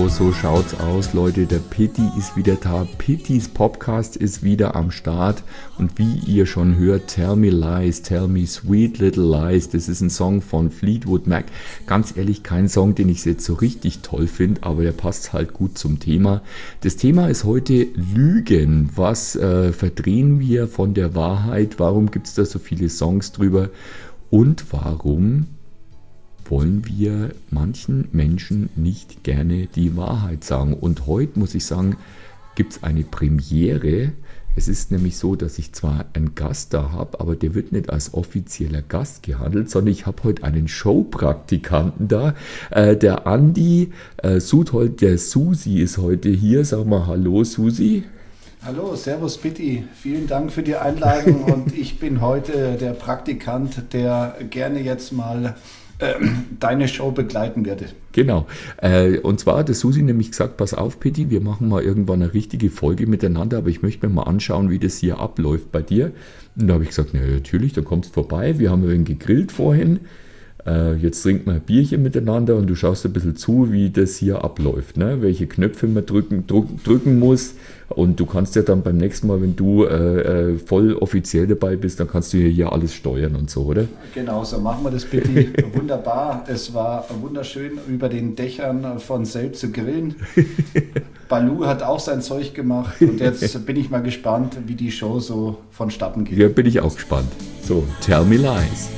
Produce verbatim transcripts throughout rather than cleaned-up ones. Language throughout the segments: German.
Genau so schaut's aus, Leute. Der Pitti ist wieder da. Pittis Podcast ist wieder am Start. Und wie ihr schon hört, Tell Me Lies, Tell Me Sweet Little Lies. Das ist ein Song von Fleetwood Mac. Ganz ehrlich, kein Song, den ich jetzt so richtig toll finde, aber der passt halt gut zum Thema. Das Thema ist heute Lügen. Was äh, verdrehen wir von der Wahrheit? Warum gibt's da so viele Songs drüber? Und warum wollen wir manchen Menschen nicht gerne die Wahrheit sagen? Und heute, muss ich sagen, gibt es eine Premiere. Es ist nämlich so, dass ich zwar einen Gast da habe, aber der wird nicht als offizieller Gast gehandelt, sondern ich habe heute einen Showpraktikanten da. Äh, der Andi äh, Sudhold, der Susi ist heute hier. Sag mal Hallo, Susi. Hallo, servus Pitti, vielen Dank für die Einladung und ich bin heute der Praktikant, der gerne jetzt mal äh, deine Show begleiten werde. Genau, äh, und zwar hat der Susi nämlich gesagt, pass auf Pitti, wir machen mal irgendwann eine richtige Folge miteinander, aber ich möchte mir mal anschauen, wie das hier abläuft bei dir. Und da habe ich gesagt, na natürlich, dann kommst du vorbei, wir haben ein wenig gegrillt vorhin. Jetzt trinken wir ein Bierchen miteinander und du schaust ein bisschen zu, wie das hier abläuft, ne? Welche Knöpfe man drücken, drück, drücken muss. Und du kannst ja dann beim nächsten Mal, wenn du äh, voll offiziell dabei bist, dann kannst du hier alles steuern und so, oder? Genau, so machen wir das bitte. Wunderbar. Es war wunderschön, über den Dächern von Selb zu grillen. Balu hat auch sein Zeug gemacht und jetzt bin ich mal gespannt, wie die Show so vonstatten geht. Ja, bin ich auch gespannt. So, Tell Me Lies.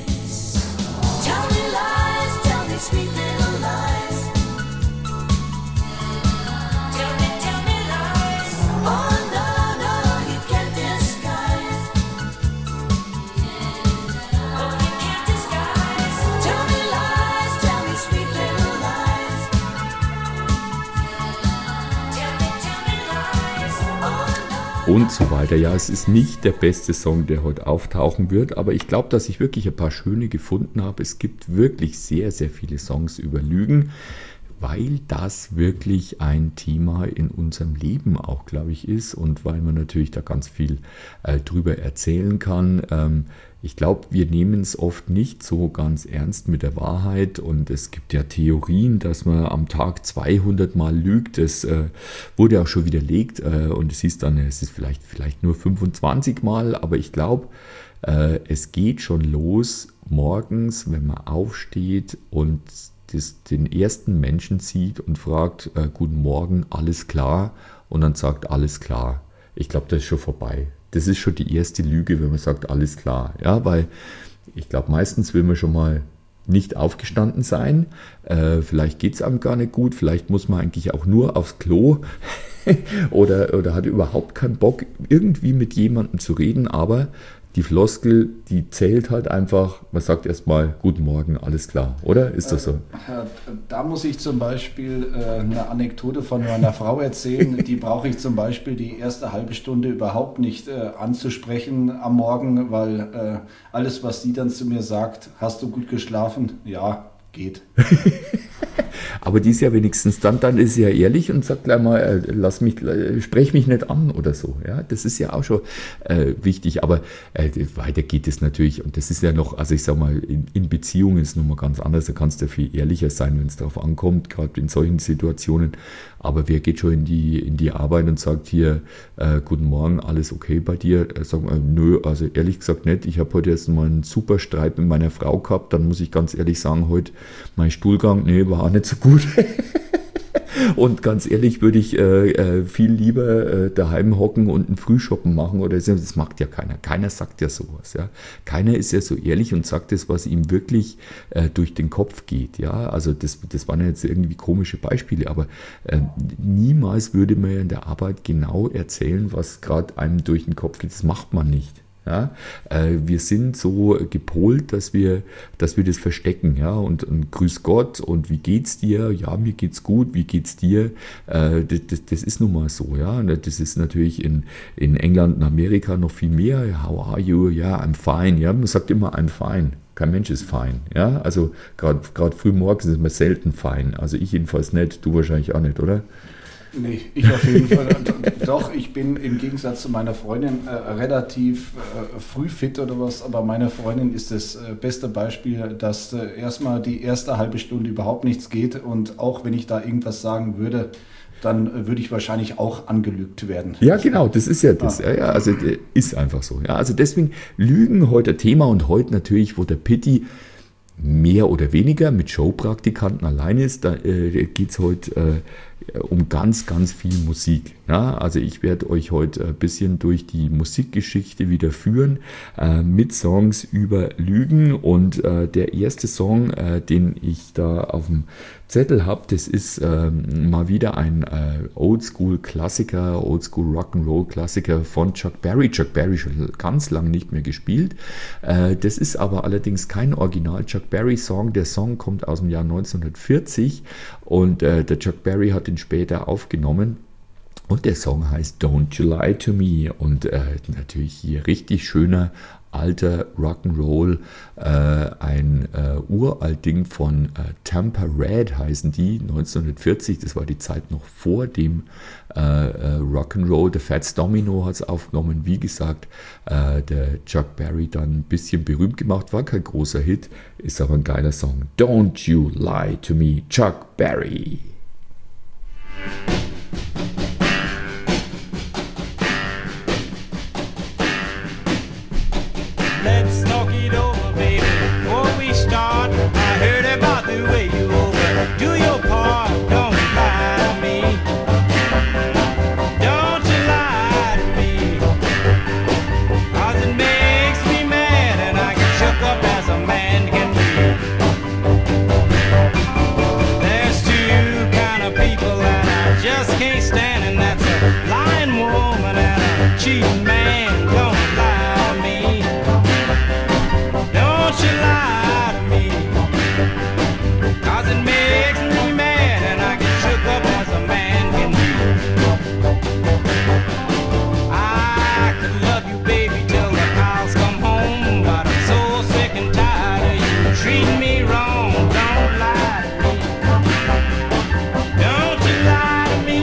Und so weiter. Ja, es ist nicht der beste Song, der heute auftauchen wird, aber ich glaube, dass ich wirklich ein paar schöne gefunden habe. Es gibt wirklich sehr, sehr viele Songs über Lügen, weil das wirklich ein Thema in unserem Leben auch, glaube ich, ist und weil man natürlich da ganz viel äh, drüber erzählen kann. Ähm, ich glaube, wir nehmen es oft nicht so ganz ernst mit der Wahrheit und es gibt ja Theorien, dass man am Tag zweihundert Mal lügt. Das äh, wurde auch schon widerlegt äh, und es hieß dann, es ist vielleicht, vielleicht nur fünfundzwanzig Mal, aber ich glaube, äh, es geht schon los morgens, wenn man aufsteht und das, den ersten Menschen sieht und fragt, äh, guten Morgen, alles klar? Und dann sagt, alles klar. Ich glaube, das ist schon vorbei. Das ist schon die erste Lüge, wenn man sagt, alles klar. Ja, weil ich glaube, meistens will man schon mal nicht aufgestanden sein. Äh, vielleicht geht es einem gar nicht gut. Vielleicht muss man eigentlich auch nur aufs Klo oder, oder hat überhaupt keinen Bock, irgendwie mit jemandem zu reden. Aber die Floskel, die zählt halt einfach, man sagt erstmal, guten Morgen, alles klar, oder? Ist das so? Da muss ich zum Beispiel eine Anekdote von meiner Frau erzählen. Die brauche ich zum Beispiel die erste halbe Stunde überhaupt nicht anzusprechen am Morgen, weil alles, was sie dann zu mir sagt, hast du gut geschlafen? Ja, geht. Aber die ist ja wenigstens dann, dann ist sie ja ehrlich und sagt gleich mal, äh, lass mich, äh, sprech mich nicht an oder so. Ja, das ist ja auch schon äh, wichtig. Aber äh, weiter geht es natürlich. Und das ist ja noch, also ich sag mal, in, in Beziehungen ist es nochmal ganz anders. Da kannst du ja viel ehrlicher sein, wenn es darauf ankommt, gerade in solchen Situationen. Aber wer geht schon in die, in die Arbeit und sagt hier, äh, guten Morgen, alles okay bei dir? Äh, sag mal, nö, also ehrlich gesagt nicht. Ich habe heute erst mal einen super Streit mit meiner Frau gehabt. Dann muss ich ganz ehrlich sagen, heute mein Stuhlgang, nee, war auch nicht so gut. Und ganz ehrlich würde ich äh, viel lieber äh, daheim hocken und einen Frühschoppen machen oder so. Das macht ja keiner. Keiner sagt ja sowas. Ja. Keiner ist ja so ehrlich und sagt das, was ihm wirklich äh, durch den Kopf geht. Ja. Also das, das waren jetzt irgendwie komische Beispiele, aber äh, niemals würde man ja in der Arbeit genau erzählen, was gerade einem durch den Kopf geht. Das macht man nicht. Ja, äh, wir sind so gepolt, dass wir, dass wir das verstecken, ja, und, und grüß Gott und wie geht's dir? Ja, mir geht's gut, wie geht's dir? Äh, das, das, das ist nun mal so, ja, das ist natürlich in, in England und Amerika noch viel mehr. How are you? Ja, I'm fine, ja, man sagt immer I'm fine. Kein Mensch ist fein, ja, also gerade früh morgens ist man selten fein, also ich jedenfalls nicht, du wahrscheinlich auch nicht, oder? Nee, ich auf jeden Fall. Doch, ich bin im Gegensatz zu meiner Freundin äh, relativ äh, früh fit oder was, aber meine Freundin ist das äh, beste Beispiel, dass äh, erstmal die erste halbe Stunde überhaupt nichts geht und auch wenn ich da irgendwas sagen würde, dann äh, würde ich wahrscheinlich auch angelügt werden. Ja, genau, das ist ja das. Ah. Ja, ja, also äh, ist einfach so. Ja, also deswegen Lügen heute Thema und heute natürlich, wo der Pitti mehr oder weniger mit Showpraktikanten allein ist, da äh, geht es heute äh, um ganz, ganz viel Musik. Ja? Also ich werde euch heute ein bisschen durch die Musikgeschichte wieder führen äh, mit Songs über Lügen und äh, der erste Song, äh, den ich da auf dem Zettel habe, das ist ähm, mal wieder ein äh, Oldschool-Klassiker, Oldschool-Rock'n'Roll-Klassiker von Chuck Berry. Chuck Berry schon ganz lang nicht mehr gespielt. Äh, das ist aber allerdings kein Original Chuck Berry-Song. Der Song kommt aus dem Jahr neunzehnhundertvierzig und äh, der Chuck Berry hat ihn später aufgenommen. Und der Song heißt Don't You Lie to Me und äh, natürlich hier richtig schöner alter Rock'n'Roll, äh, ein äh, uralt Ding von äh, Tampa Red heißen die, neunzehnhundertvierzig, das war die Zeit noch vor dem äh, äh, Rock'n'Roll. Der Fats Domino hat es aufgenommen, wie gesagt, äh, der Chuck Berry dann ein bisschen berühmt gemacht, war kein großer Hit, ist aber ein geiler Song. Don't You Lie to Me, Chuck Berry. Let's talk it over, baby, before we start. I heard about the way you overdo your part. Don't lie to me. Don't you lie to me. 'Cause it makes me mad and I get shook up as a man can be. There's two kind of people that I just can't stand, and that's a lying woman and a cheating man. Don't lie to me. Don't you lie to me, 'cause it makes me mad and I get shook up as a man can be. I could love you, baby, till the cows come home, but I'm so sick and tired of you treating me wrong. Don't lie to me. Don't you lie to me,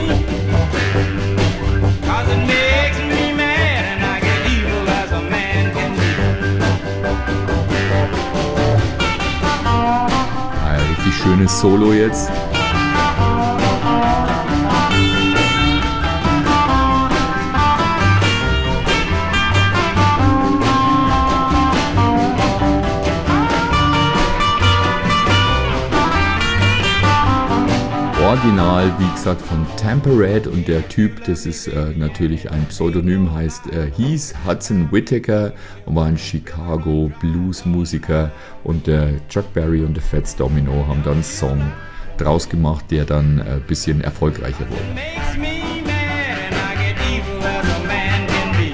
'cause it makes me mad and I get evil as a man can be. Ein richtig schönes Solo jetzt. Original, wie gesagt, von Tampa Red und der Typ, das ist äh, natürlich ein Pseudonym, heißt, äh, hieß Hudson Whittaker und war ein Chicago Blues-Musiker und der Chuck Berry und der Fats Domino haben dann einen Song draus gemacht, der dann ein äh, bisschen erfolgreicher wurde. Makes me mad and I get evil as a man can be.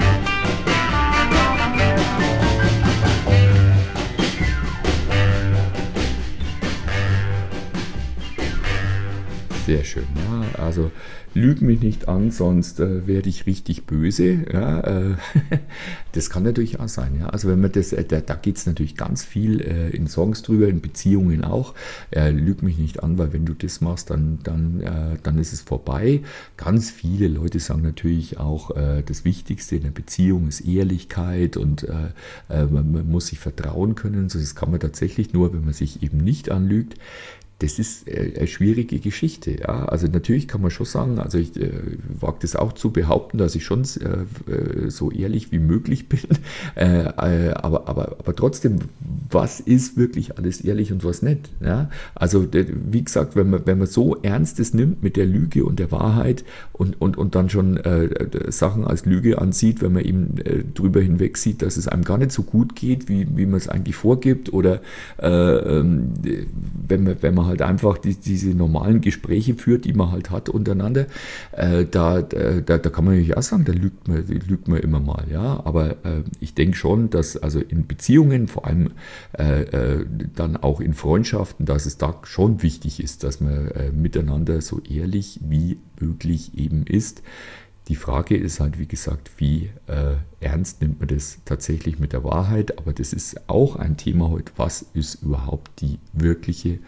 Sehr schön, ja. Also lüg mich nicht an, sonst äh, werde ich richtig böse. Ja, äh, das kann natürlich auch sein. Ja. Also wenn man das, äh, da, da geht es natürlich ganz viel äh, in Songs drüber, in Beziehungen auch. Äh, lüg mich nicht an, weil wenn du das machst, dann, dann, äh, dann ist es vorbei. Ganz viele Leute sagen natürlich auch, äh, das Wichtigste in der Beziehung ist Ehrlichkeit und äh, äh, man, man muss sich vertrauen können. So, das kann man tatsächlich nur, wenn man sich eben nicht anlügt. Das ist äh, eine schwierige Geschichte. Ja? Also natürlich kann man schon sagen, also ich äh, wage das auch zu behaupten, dass ich schon äh, so ehrlich wie möglich bin. Äh, äh, aber, aber, aber trotzdem, was ist wirklich alles ehrlich und was nicht? Ja? Also der, wie gesagt, wenn man, wenn man so ernst es nimmt mit der Lüge und der Wahrheit und, und, und dann schon äh, Sachen als Lüge ansieht, wenn man eben äh, drüber hinweg sieht, dass es einem gar nicht so gut geht, wie, wie man es eigentlich vorgibt, oder äh, wenn man, wenn man halt einfach die, diese normalen Gespräche führt, die man halt hat untereinander, äh, da, da, da kann man natürlich auch sagen, da lügt man, lügt man immer mal, ja, aber äh, ich denke schon, dass also in Beziehungen, vor allem äh, äh, dann auch in Freundschaften, dass es da schon wichtig ist, dass man äh, miteinander so ehrlich wie möglich eben ist. Die Frage ist halt, wie gesagt, wie äh, ernst nimmt man das tatsächlich mit der Wahrheit, aber das ist auch ein Thema heute, was ist überhaupt die wirkliche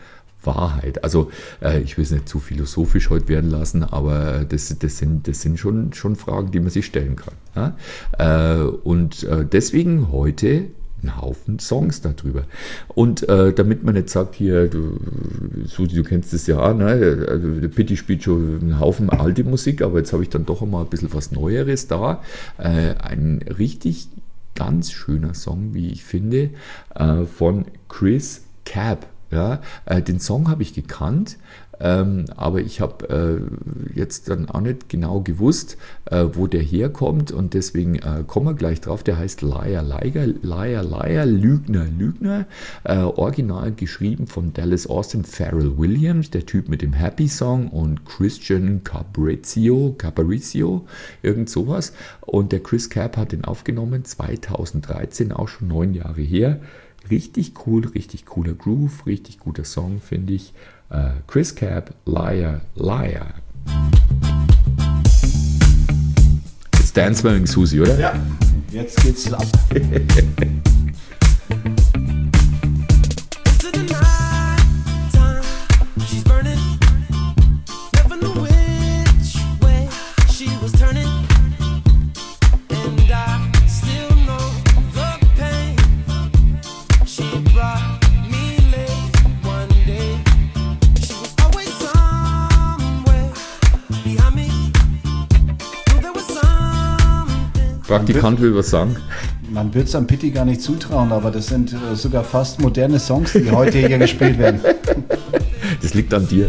Wahrheit. Also äh, ich will es nicht zu philosophisch heute werden lassen, aber das, das, sind, das sind schon, schon Fragen, die man sich stellen kann. Ja? Äh, und äh, deswegen heute ein Haufen Songs darüber. Und äh, damit man nicht sagt, hier, du, Susi, du kennst das ja, ne? Also, der Pitti spielt schon einen Haufen alte Musik, aber jetzt habe ich dann doch mal ein bisschen was Neueres da. Äh, ein richtig ganz schöner Song, wie ich finde, äh, von Chris Cab. Ja? Äh, den Song habe ich gekannt, Ähm, aber ich habe äh, jetzt dann auch nicht genau gewusst, äh, wo der herkommt, und deswegen äh, kommen wir gleich drauf. Der heißt Liar, Liar, Liar, Liar, Lügner, Lügner. Äh, original geschrieben von Dallas Austin, Pharrell Williams, der Typ mit dem Happy Song, und Christian Caprizio, Caprizio, irgend sowas. Und der Chris Cab hat den aufgenommen, zweitausenddreizehn, auch schon neun Jahre her. Richtig cool, richtig cooler Groove, richtig guter Song, finde ich. Uh, Chris Cab, Liar, Liar. Jetzt dance wir mit Susi, oder? Ja, jetzt geht's ab. Praktikant will was sagen. Man wird es am Pitti gar nicht zutrauen, aber das sind äh, sogar fast moderne Songs, die heute hier gespielt werden. Das liegt an dir.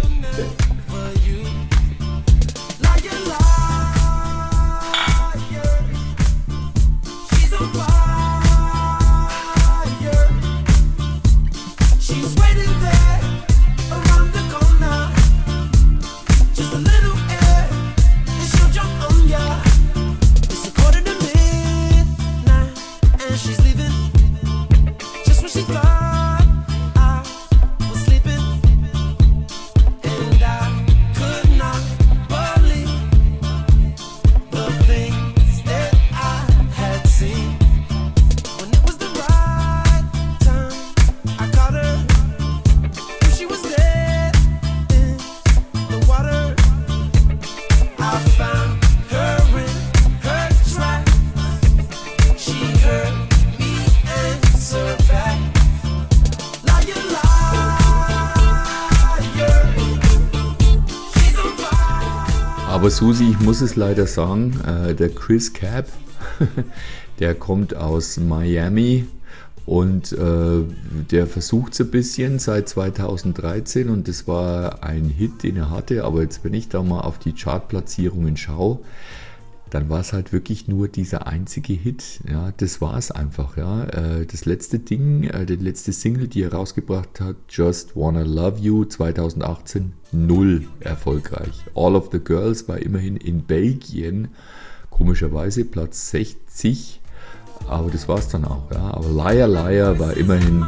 Aber Susi, ich muss es leider sagen, äh, der Chris Cab, der kommt aus Miami, und äh, der versucht es ein bisschen seit zweitausenddreizehn, und das war ein Hit, den er hatte. Aber jetzt, wenn ich da mal auf die Chartplatzierungen schaue, dann war es halt wirklich nur dieser einzige Hit. Ja, das war es einfach. Ja. Äh, das letzte Ding, äh, die letzte Single, die er rausgebracht hat, Just Wanna Love You, zweitausendachtzehn, null erfolgreich. All of the Girls war immerhin in Belgien, komischerweise Platz sechzig, aber das war es dann auch. Ja. Aber Liar Liar war immerhin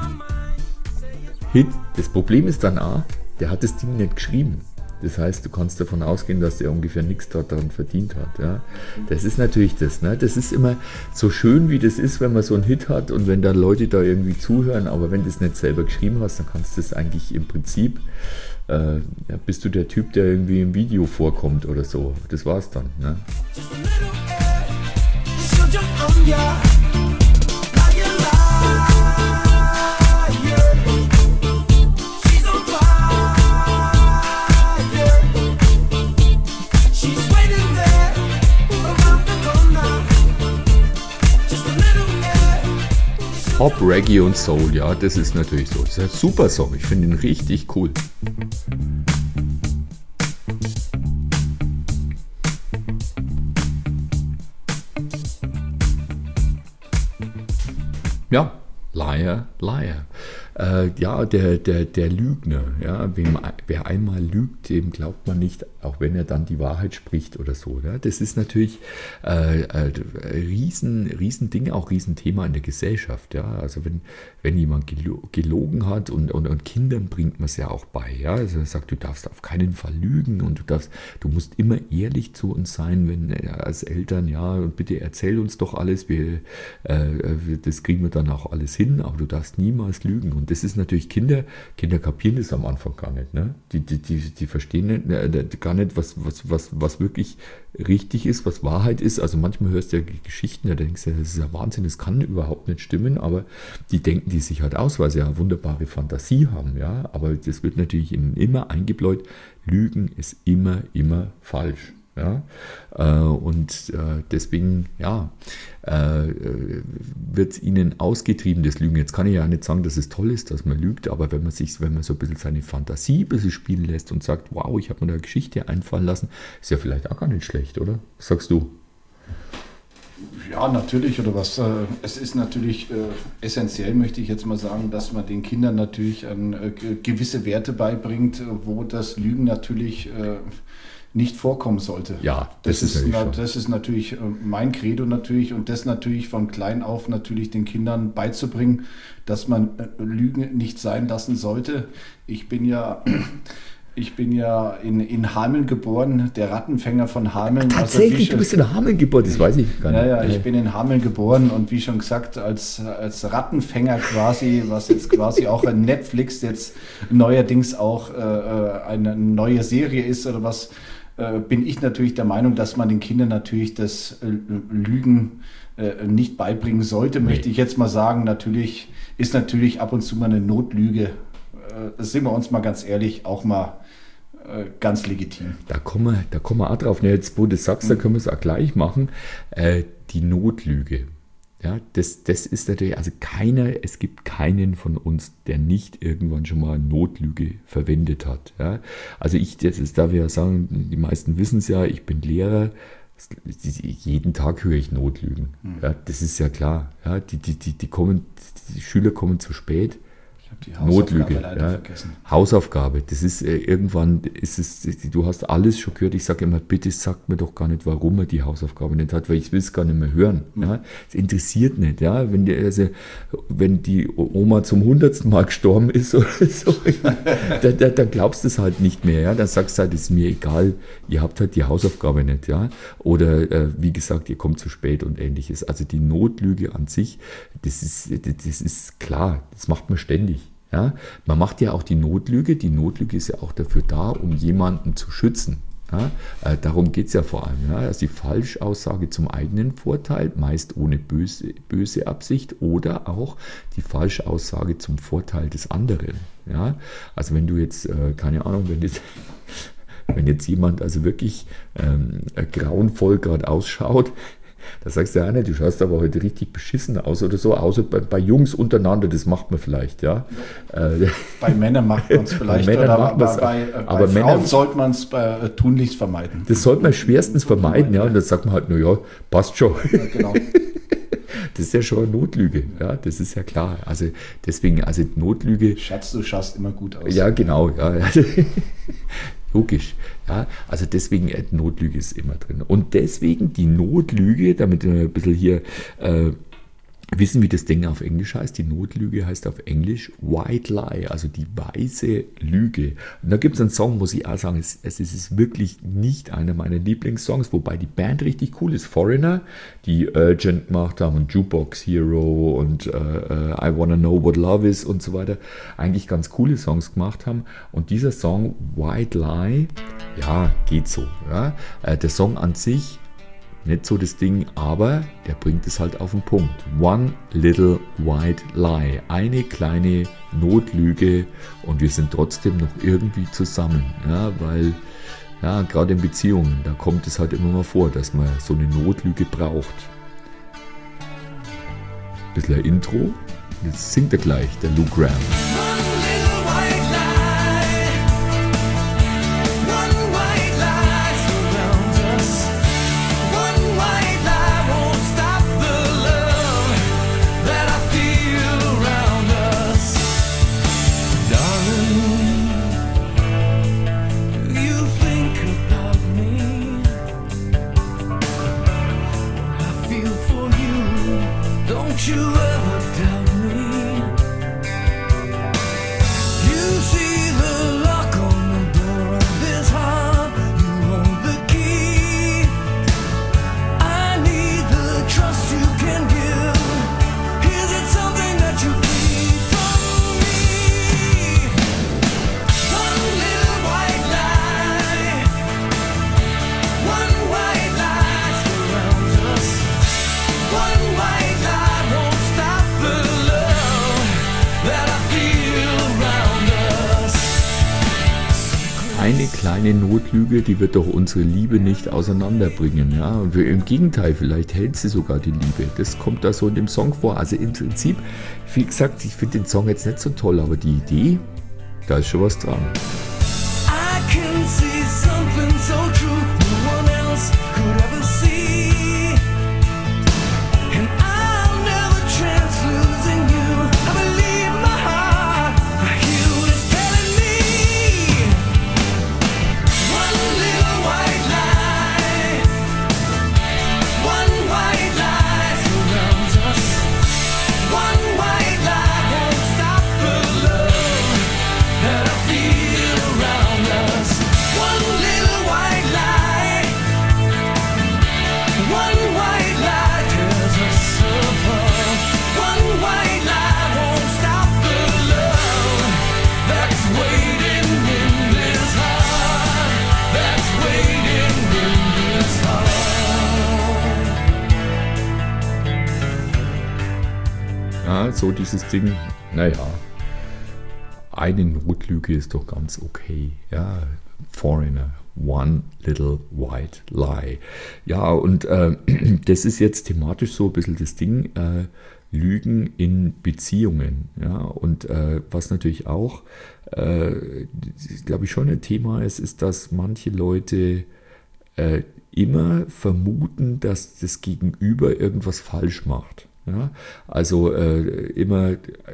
Hit. Das Problem ist dann auch, der hat das Ding nicht geschrieben. Das heißt, du kannst davon ausgehen, dass der ungefähr nichts daran verdient hat. Ja. Das ist natürlich das. Ne? Das ist immer so schön, wie das ist, wenn man so einen Hit hat und wenn dann Leute da irgendwie zuhören. Aber wenn du es nicht selber geschrieben hast, dann kannst du es eigentlich im Prinzip, äh, ja, bist du der Typ, der irgendwie im Video vorkommt oder so. Das war's dann. Ne? Pop, Reggae und Soul, ja, das ist natürlich so. Das ist ein super Song, ich finde ihn richtig cool. Ja, Liar, Liar. Äh, ja, der, der, der Lügner, ja, wem, wer einmal lügt, dem glaubt man nicht, auch wenn er dann die Wahrheit spricht oder so. Ja. Das ist natürlich äh, äh, riesen, riesen Ding, auch Riesenthema in der Gesellschaft. Ja. Also wenn, wenn jemand gelo- gelogen hat, und, und, und Kindern bringt man es ja auch bei. Ja. Also er sagt, du darfst auf keinen Fall lügen, und du darfst, du musst immer ehrlich zu uns sein, wenn äh, als Eltern, ja, und bitte erzähl uns doch alles, wir, äh, das kriegen wir dann auch alles hin, aber du darfst niemals lügen. Und Und das ist natürlich Kinder, Kinder kapieren das am Anfang gar nicht. Ne? Die, die, die, die verstehen nicht, äh, gar nicht, was, was, was, was wirklich richtig ist, was Wahrheit ist. Also manchmal hörst du ja Geschichten, da denkst du, das ist ja Wahnsinn, das kann überhaupt nicht stimmen, aber die denken die sich halt aus, weil sie ja eine wunderbare Fantasie haben. Ja? Aber das wird natürlich ihnen immer eingebläut, Lügen ist immer, immer falsch. Ja, äh, und äh, deswegen ja, äh, wird ihnen ausgetrieben, das Lügen. Jetzt kann ich ja nicht sagen, dass es toll ist, dass man lügt, aber wenn man sich, wenn man so ein bisschen seine Fantasie ein bisschen spielen lässt und sagt, wow, ich habe mir da eine Geschichte einfallen lassen, ist ja vielleicht auch gar nicht schlecht, oder? Was sagst du? Ja, natürlich, oder was? Äh, es ist natürlich äh, essentiell, möchte ich jetzt mal sagen, dass man den Kindern natürlich an äh, gewisse Werte beibringt, wo das Lügen natürlich äh, nicht vorkommen sollte. Ja, das, das ist, ist na, das ist natürlich mein Credo natürlich und das natürlich von klein auf natürlich den Kindern beizubringen, dass man Lügen nicht sein lassen sollte. Ich bin ja ich bin ja in, in Hameln geboren, der Rattenfänger von Hameln. Tatsächlich, also, du bist in Hameln geboren, das weiß ich gar nicht. Ja, ja, ich bin in Hameln geboren und wie schon gesagt, als, als Rattenfänger quasi, was jetzt quasi auch ein Netflix jetzt neuerdings auch äh, eine neue Serie ist oder was, bin ich natürlich der Meinung, dass man den Kindern natürlich das Lügen nicht beibringen sollte, möchte ich jetzt mal sagen. Natürlich ist natürlich ab und zu mal eine Notlüge, sind wir uns mal ganz ehrlich, auch mal ganz legitim. Da kommen wir, da kommen wir auch drauf. Jetzt, wo du das sagst, da können wir es auch gleich machen. Die Notlüge. Ja, das, das ist natürlich, also keiner, es gibt keinen von uns, der nicht irgendwann schon mal eine Notlüge verwendet hat. Ja. Also ich, das ist, darf ich ja sagen, die meisten wissen es ja, ich bin Lehrer, jeden Tag höre ich Notlügen. Ja, das ist ja klar. Ja, die, die, die, die, kommen, die Schüler kommen zu spät. Die Hausaufgabe Notlüge, leider ja. vergessen. Hausaufgabe, das ist äh, irgendwann, ist es, du hast alles schon gehört, ich sage immer, bitte sagt mir doch gar nicht, warum er die Hausaufgabe nicht hat, weil ich will es gar nicht mehr hören. Mhm. Ja. Es interessiert nicht, ja, wenn die, also, wenn die Oma zum hundertsten Mal gestorben ist oder so, ja, da, da, dann glaubst du es halt nicht mehr, ja, dann sagst du halt, es ist mir egal, ihr habt halt die Hausaufgabe nicht, ja, oder äh, wie gesagt, ihr kommt zu spät und ähnliches. Also die Notlüge an sich, das ist, das ist klar, das macht man ständig. Ja, man macht ja auch die Notlüge. Die Notlüge ist ja auch dafür da, um jemanden zu schützen. Ja, äh, darum geht es ja vor allem. Ja, also die Falschaussage zum eigenen Vorteil, meist ohne böse, böse Absicht, oder auch die Falschaussage zum Vorteil des anderen. Ja, also wenn du jetzt, äh, keine Ahnung, wenn jetzt, wenn jetzt jemand also wirklich ähm, grauenvoll gerade ausschaut, da sagst du ja nicht, du schaust aber heute richtig beschissen aus oder so, außer bei, bei Jungs untereinander, das macht man vielleicht, ja. Äh, bei Männern macht man es vielleicht, bei Männern oder macht bei, bei, bei, aber bei Frauen Frauen sollte man es äh, tunlichst vermeiden. Das sollte man schwerstens vermeiden, ja, und dann sagt man halt, naja, passt schon. Ja, genau. Das ist ja schon eine Notlüge, ja, das ist ja klar. Also deswegen, also Notlüge. Schatz, du schaust immer gut aus. Ja, genau, ja. Logisch, ja, also deswegen, äh, Notlüge ist immer drin. Und deswegen die Notlüge, damit wir ein bisschen hier äh, wissen, wie das Ding auf Englisch heißt. Die Notlüge heißt auf Englisch White Lie, also die weiße Lüge. Und da gibt es einen Song, muss ich auch sagen, es, es ist wirklich nicht einer meiner Lieblingssongs, wobei die Band richtig cool ist. Foreigner, die Urgent gemacht haben und Jukebox Hero und äh, I Wanna Know What Love Is und so weiter, eigentlich ganz coole Songs gemacht haben. Und dieser Song White Lie, ja, geht so. Ja. Äh, der Song an sich, nicht so das Ding, aber der bringt es halt auf den Punkt. One little white lie. Eine kleine Notlüge und wir sind trotzdem noch irgendwie zusammen. Ja, weil, ja, gerade in Beziehungen, da kommt es halt immer mal vor, dass man so eine Notlüge braucht. Ein bisschen ein Intro. Jetzt singt er gleich, der Lou Gramm. You ever doubt me? eine kleine Notlüge, die wird doch unsere Liebe nicht auseinanderbringen. Ja? Und wir, im Gegenteil, vielleicht hält sie sogar die Liebe. Das kommt da so in dem Song vor. Also im Prinzip, wie gesagt, ich finde den Song jetzt nicht so toll, aber die Idee, da ist schon was dran. I can see something so true no one else could ever see. And I'll never chance losing you. I believe my heart, I hear what it's telling me. One little white lie, one white lie surrounds us. One white lie won't stop the love that I feel around us. One little white lie, one white lie tears us apart. One white lie won't stop the love that's waiting in this heart. That's waiting in this heart. Ja, so dieses Ding, naja, eine Notlüge ist doch ganz okay. Ja, Foreigner, one little white lie. Ja, und äh, das ist jetzt thematisch so ein bisschen das Ding, äh, Lügen in Beziehungen. Ja, und äh, was natürlich auch, äh, glaube ich, schon ein Thema ist, ist, dass manche Leute äh, immer vermuten, dass das Gegenüber irgendwas falsch macht. Ja? Also äh, immer äh,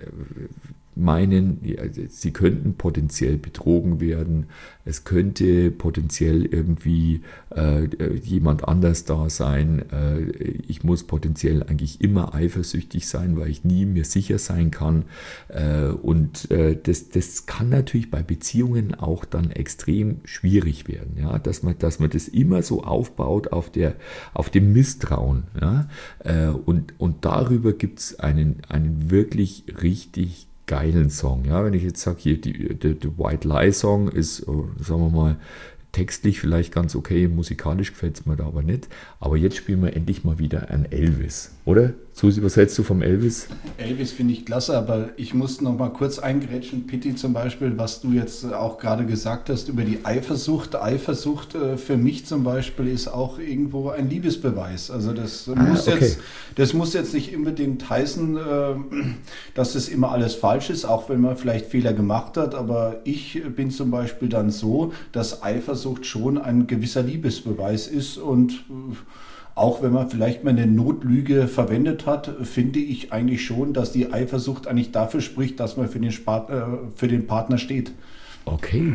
meinen, ja, sie könnten potenziell betrogen werden, es könnte potenziell irgendwie äh, jemand anders da sein, äh, ich muss potenziell eigentlich immer eifersüchtig sein, weil ich nie mir sicher sein kann, äh, und äh, das, das kann natürlich bei Beziehungen auch dann extrem schwierig werden, ja? dass man, dass man das immer so aufbaut auf, der, auf dem Misstrauen, ja? äh, und, und darüber gibt es einen, einen wirklich richtig geilen Song. Ja, wenn ich jetzt sage, hier, die, der, der White Lie Song ist, sagen wir mal, textlich vielleicht ganz okay, musikalisch gefällt es mir da aber nicht. Aber jetzt spielen wir endlich mal wieder ein Elvis, oder? Susi, was hältst du vom Elvis? Elvis finde ich klasse, aber ich muss noch mal kurz eingrätschen, Pitti zum Beispiel, was du jetzt auch gerade gesagt hast über die Eifersucht. Eifersucht äh, für mich zum Beispiel ist auch irgendwo ein Liebesbeweis. Also das, ah, muss, okay. jetzt, das muss jetzt nicht unbedingt heißen, äh, dass das immer alles falsch ist, auch wenn man vielleicht Fehler gemacht hat. Aber ich bin zum Beispiel dann so, dass Eifersucht schon ein gewisser Liebesbeweis ist und äh, auch wenn man vielleicht mal eine Notlüge verwendet hat, finde ich eigentlich schon, dass die Eifersucht eigentlich dafür spricht, dass man für den, Spart, äh, für den Partner steht. Okay.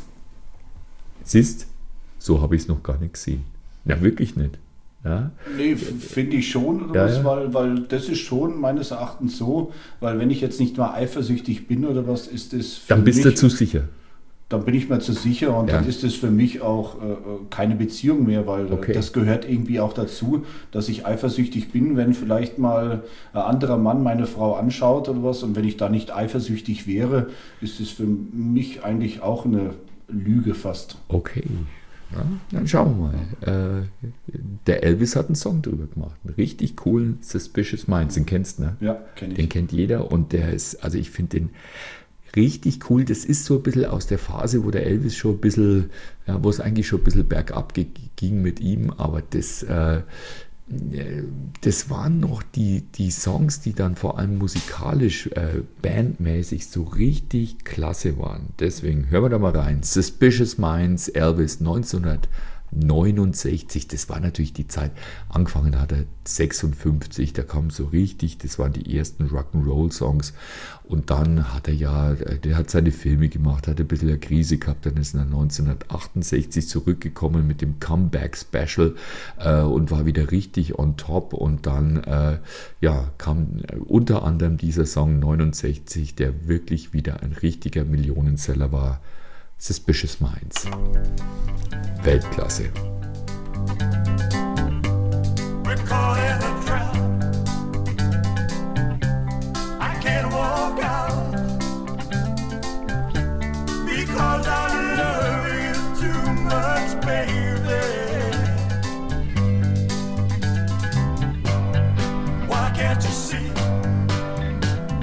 Siehst, so habe ich es noch gar nicht gesehen. Ja, wirklich nicht. Ja. Nee, finde ich schon, oder ja, was, ja. Weil, weil das ist schon meines Erachtens so, weil wenn ich jetzt nicht mal eifersüchtig bin oder was, ist das für Dann bist mich, du zu sicher. Dann bin ich mir zu sicher und ja. dann ist es für mich auch äh, keine Beziehung mehr, weil okay. das gehört irgendwie auch dazu, dass ich eifersüchtig bin, wenn vielleicht mal ein anderer Mann meine Frau anschaut oder was und wenn ich da nicht eifersüchtig wäre, ist es für mich eigentlich auch eine Lüge fast. Okay, ja, dann schauen wir mal. Äh, der Elvis hat einen Song drüber gemacht, einen richtig coolen Suspicious Minds, den kennst du, ne? Ja, kenn ich. Den kennt jeder und der ist, also ich finde den richtig cool. Das ist so ein bisschen aus der Phase, wo der Elvis schon ein bisschen, ja, wo es eigentlich schon ein bisschen bergab ging mit ihm, aber das, äh, das waren noch die, die Songs, die dann vor allem musikalisch, äh, bandmäßig so richtig klasse waren. Deswegen hören wir da mal rein. Suspicious Minds, Elvis neunzehnhundertneunundsechzig, das war natürlich die Zeit, angefangen hat er sechsundfünfzig, da kam so richtig, das waren die ersten Rock'n'Roll-Songs und dann hat er ja, der hat seine Filme gemacht, hat ein bisschen eine Krise gehabt, dann ist er neunzehnhundertachtundsechzig zurückgekommen mit dem Comeback-Special äh, und war wieder richtig on top und dann äh, ja, kam unter anderem dieser Song neunundsechzig, der wirklich wieder ein richtiger Millionenseller war, Suspicious Minds. Weltklasse. We're caught in a trap. I can't walk out because I love you too much, baby. Why can't you see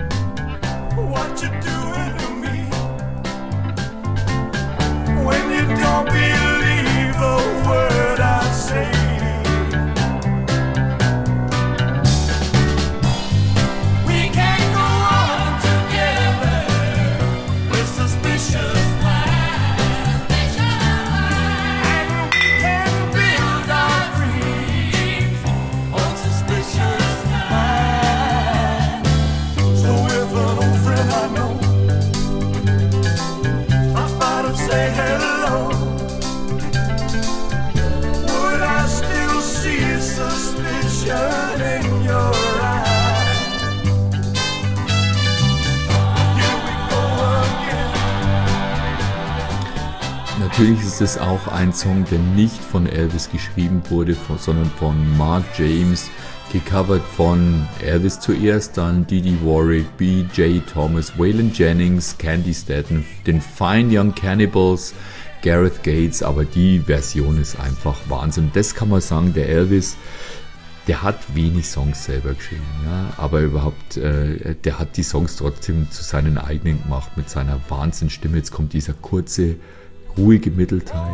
what you're doing to me? When you Natürlich ist es auch ein Song, der nicht von Elvis geschrieben wurde, von, sondern von Mark James, gecovert von Elvis zuerst, dann Didi Warwick, B J Thomas, Waylon Jennings, Candy Staton, den Fine Young Cannibals, Gareth Gates, aber die Version ist einfach Wahnsinn. Das kann man sagen, der Elvis, der hat wenig Songs selber geschrieben, ja, aber überhaupt, äh, der hat die Songs trotzdem zu seinen eigenen gemacht mit seiner Wahnsinnsstimme. Jetzt kommt dieser kurze, ruhige Mittelteil.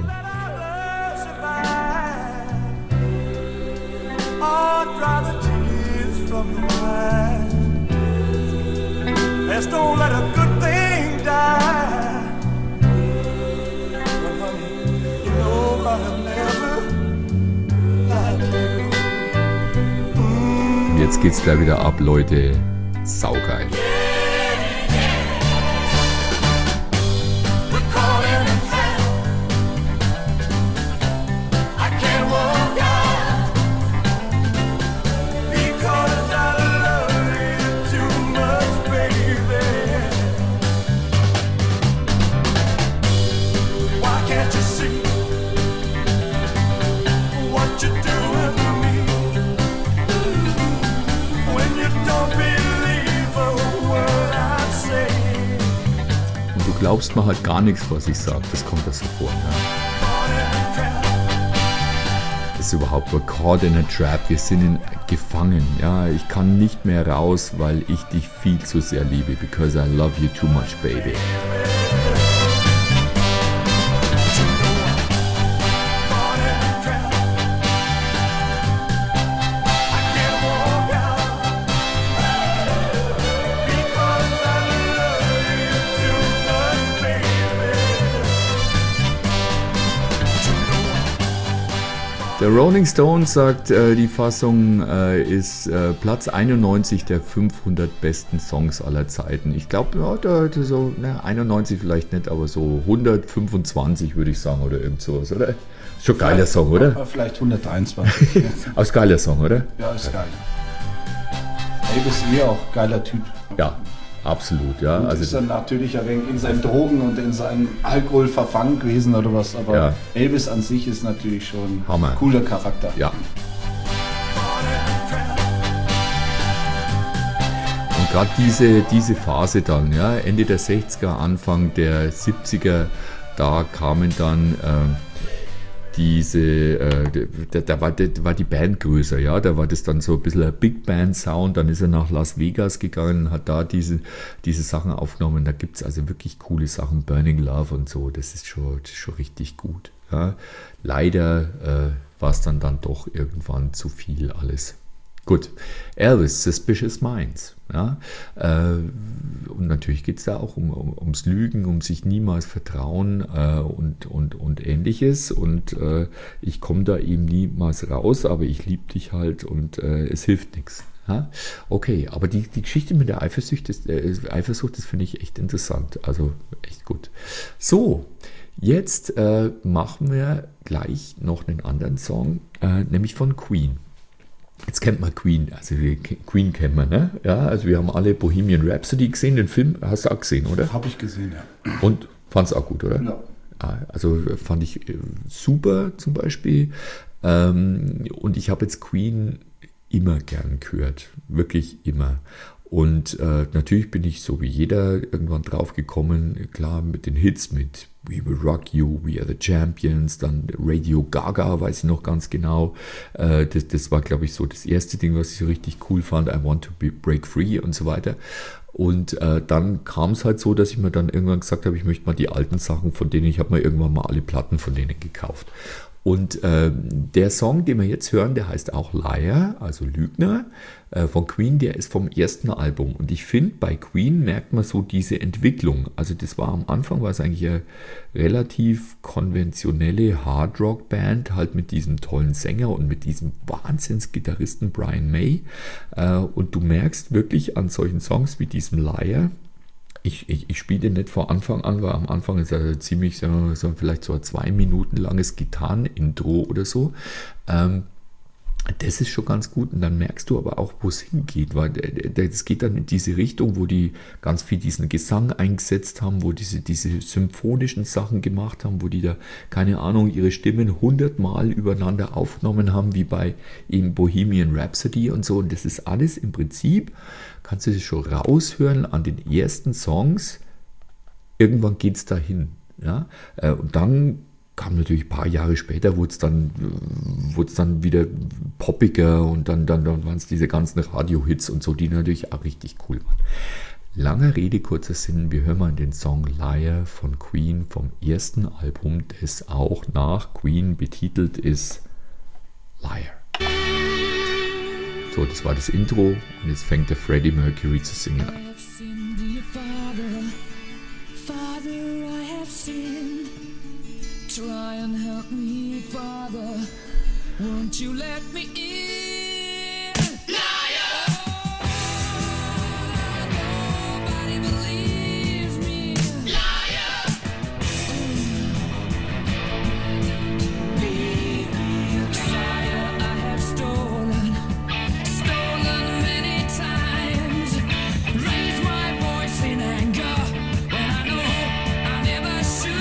Jetzt geht's gleich wieder ab, Leute. Saugeil. Glaubst mir halt gar nichts, was ich sage. Das kommt da so vor. Ja. Das ist überhaupt nur Caught in a Trap. Wir sind in, gefangen. Ja, ich kann nicht mehr raus, weil ich dich viel zu sehr liebe. Because I love you too much, baby. Der Rolling Stones sagt, äh, die Fassung äh, ist äh, Platz einundneunzig der fünfhundert besten Songs aller Zeiten. Ich glaube, ja, da, da so, na, einundneunzig vielleicht nicht, aber so hundertfünfundzwanzig würde ich sagen oder irgend sowas, oder? Ist schon ein geiler Song, oder? Vielleicht hundertdreiundzwanzig. Aber ist ein geiler Song, oder? Ja, ist geil. Elvis eh auch geiler Typ. Ja. Absolut, ja. Und also ist dann natürlich ein wenig in seinen Drogen und in seinem Alkohol verfangen gewesen oder was, aber ja. Elvis an sich ist natürlich schon Hammer. Ein cooler Charakter. Ja. Und gerade diese, diese Phase dann, ja, Ende der sechziger, Anfang der siebziger, da kamen dann äh, diese, äh, da, da, war, da war die Band größer, ja, da war das dann so ein bisschen ein Big Band Sound, dann ist er nach Las Vegas gegangen, hat da diese, diese Sachen aufgenommen, da gibt es also wirklich coole Sachen, Burning Love und so, das ist schon, das ist schon richtig gut, ja. Leider äh, war es dann, dann doch irgendwann zu viel alles. Gut, Elvis, Suspicious Minds. Ja? Äh, und natürlich geht es da auch um, um, ums Lügen, um sich niemals vertrauen äh, und, und, und ähnliches. Und äh, ich komme da eben niemals raus, aber ich liebe dich halt und äh, es hilft nichts. Ja? Okay, aber die, die Geschichte mit der Eifersucht, ist, äh, Eifersucht, das finde ich echt interessant. Also echt gut. So, jetzt äh, machen wir gleich noch einen anderen Song, äh, nämlich von Queen. Jetzt kennt man Queen, also Queen kennt man, ne? Ja, also wir haben alle Bohemian Rhapsody gesehen, den Film hast du auch gesehen, oder? Habe ich gesehen, ja. Und fand's auch gut, oder? Ja. Also fand ich super zum Beispiel. Und ich habe jetzt Queen immer gern gehört, wirklich immer. Und äh, natürlich bin ich so wie jeder irgendwann drauf gekommen, klar mit den Hits, mit We Will Rock You, We Are the Champions, dann Radio Gaga, weiß ich noch ganz genau. Äh, das, das war, glaube ich, so das erste Ding, was ich so richtig cool fand, I Want to be Break Free und so weiter. Und äh, dann kam es halt so, dass ich mir dann irgendwann gesagt habe, ich möchte mal die alten Sachen von denen, ich habe mir irgendwann mal alle Platten von denen gekauft. Und äh, der Song, den wir jetzt hören, der heißt auch Liar, also Lügner, äh, von Queen, der ist vom ersten Album. Und ich finde, bei Queen merkt man so diese Entwicklung. Also das war am Anfang, war es eigentlich eine relativ konventionelle Hard-Rock-Band, halt mit diesem tollen Sänger und mit diesem Wahnsinns-Gitarristen Brian May. Äh, und du merkst wirklich an solchen Songs wie diesem Liar, Ich, ich, ich spiele den nicht von Anfang an, weil am Anfang ist er ziemlich, so, so vielleicht so ein zwei Minuten langes Gitarren-Intro oder so. Ähm, Das ist schon ganz gut und dann merkst du aber auch, wo es hingeht, weil es geht dann in diese Richtung, wo die ganz viel diesen Gesang eingesetzt haben, wo diese, diese symphonischen Sachen gemacht haben, wo die da, keine Ahnung, ihre Stimmen hundertmal übereinander aufgenommen haben, wie bei eben Bohemian Rhapsody und so. Und das ist alles im Prinzip, kannst du das schon raushören an den ersten Songs, irgendwann geht es dahin. Ja? Und dann kam natürlich ein paar Jahre später, wurde es dann, wurde es dann wieder poppiger und dann, dann, dann waren es diese ganzen Radio-Hits und so, die natürlich auch richtig cool waren. Langer Rede, kurzer Sinn, wir hören mal den Song Liar von Queen vom ersten Album, das auch nach Queen betitelt ist Liar. So, das war das Intro und jetzt fängt der Freddie Mercury zu singen an. Try and help me, Father. Won't you let me in? Liar! Oh, nobody believes me. Liar! Liar, I have stolen, stolen many times. Raised my voice in anger when I know I never should.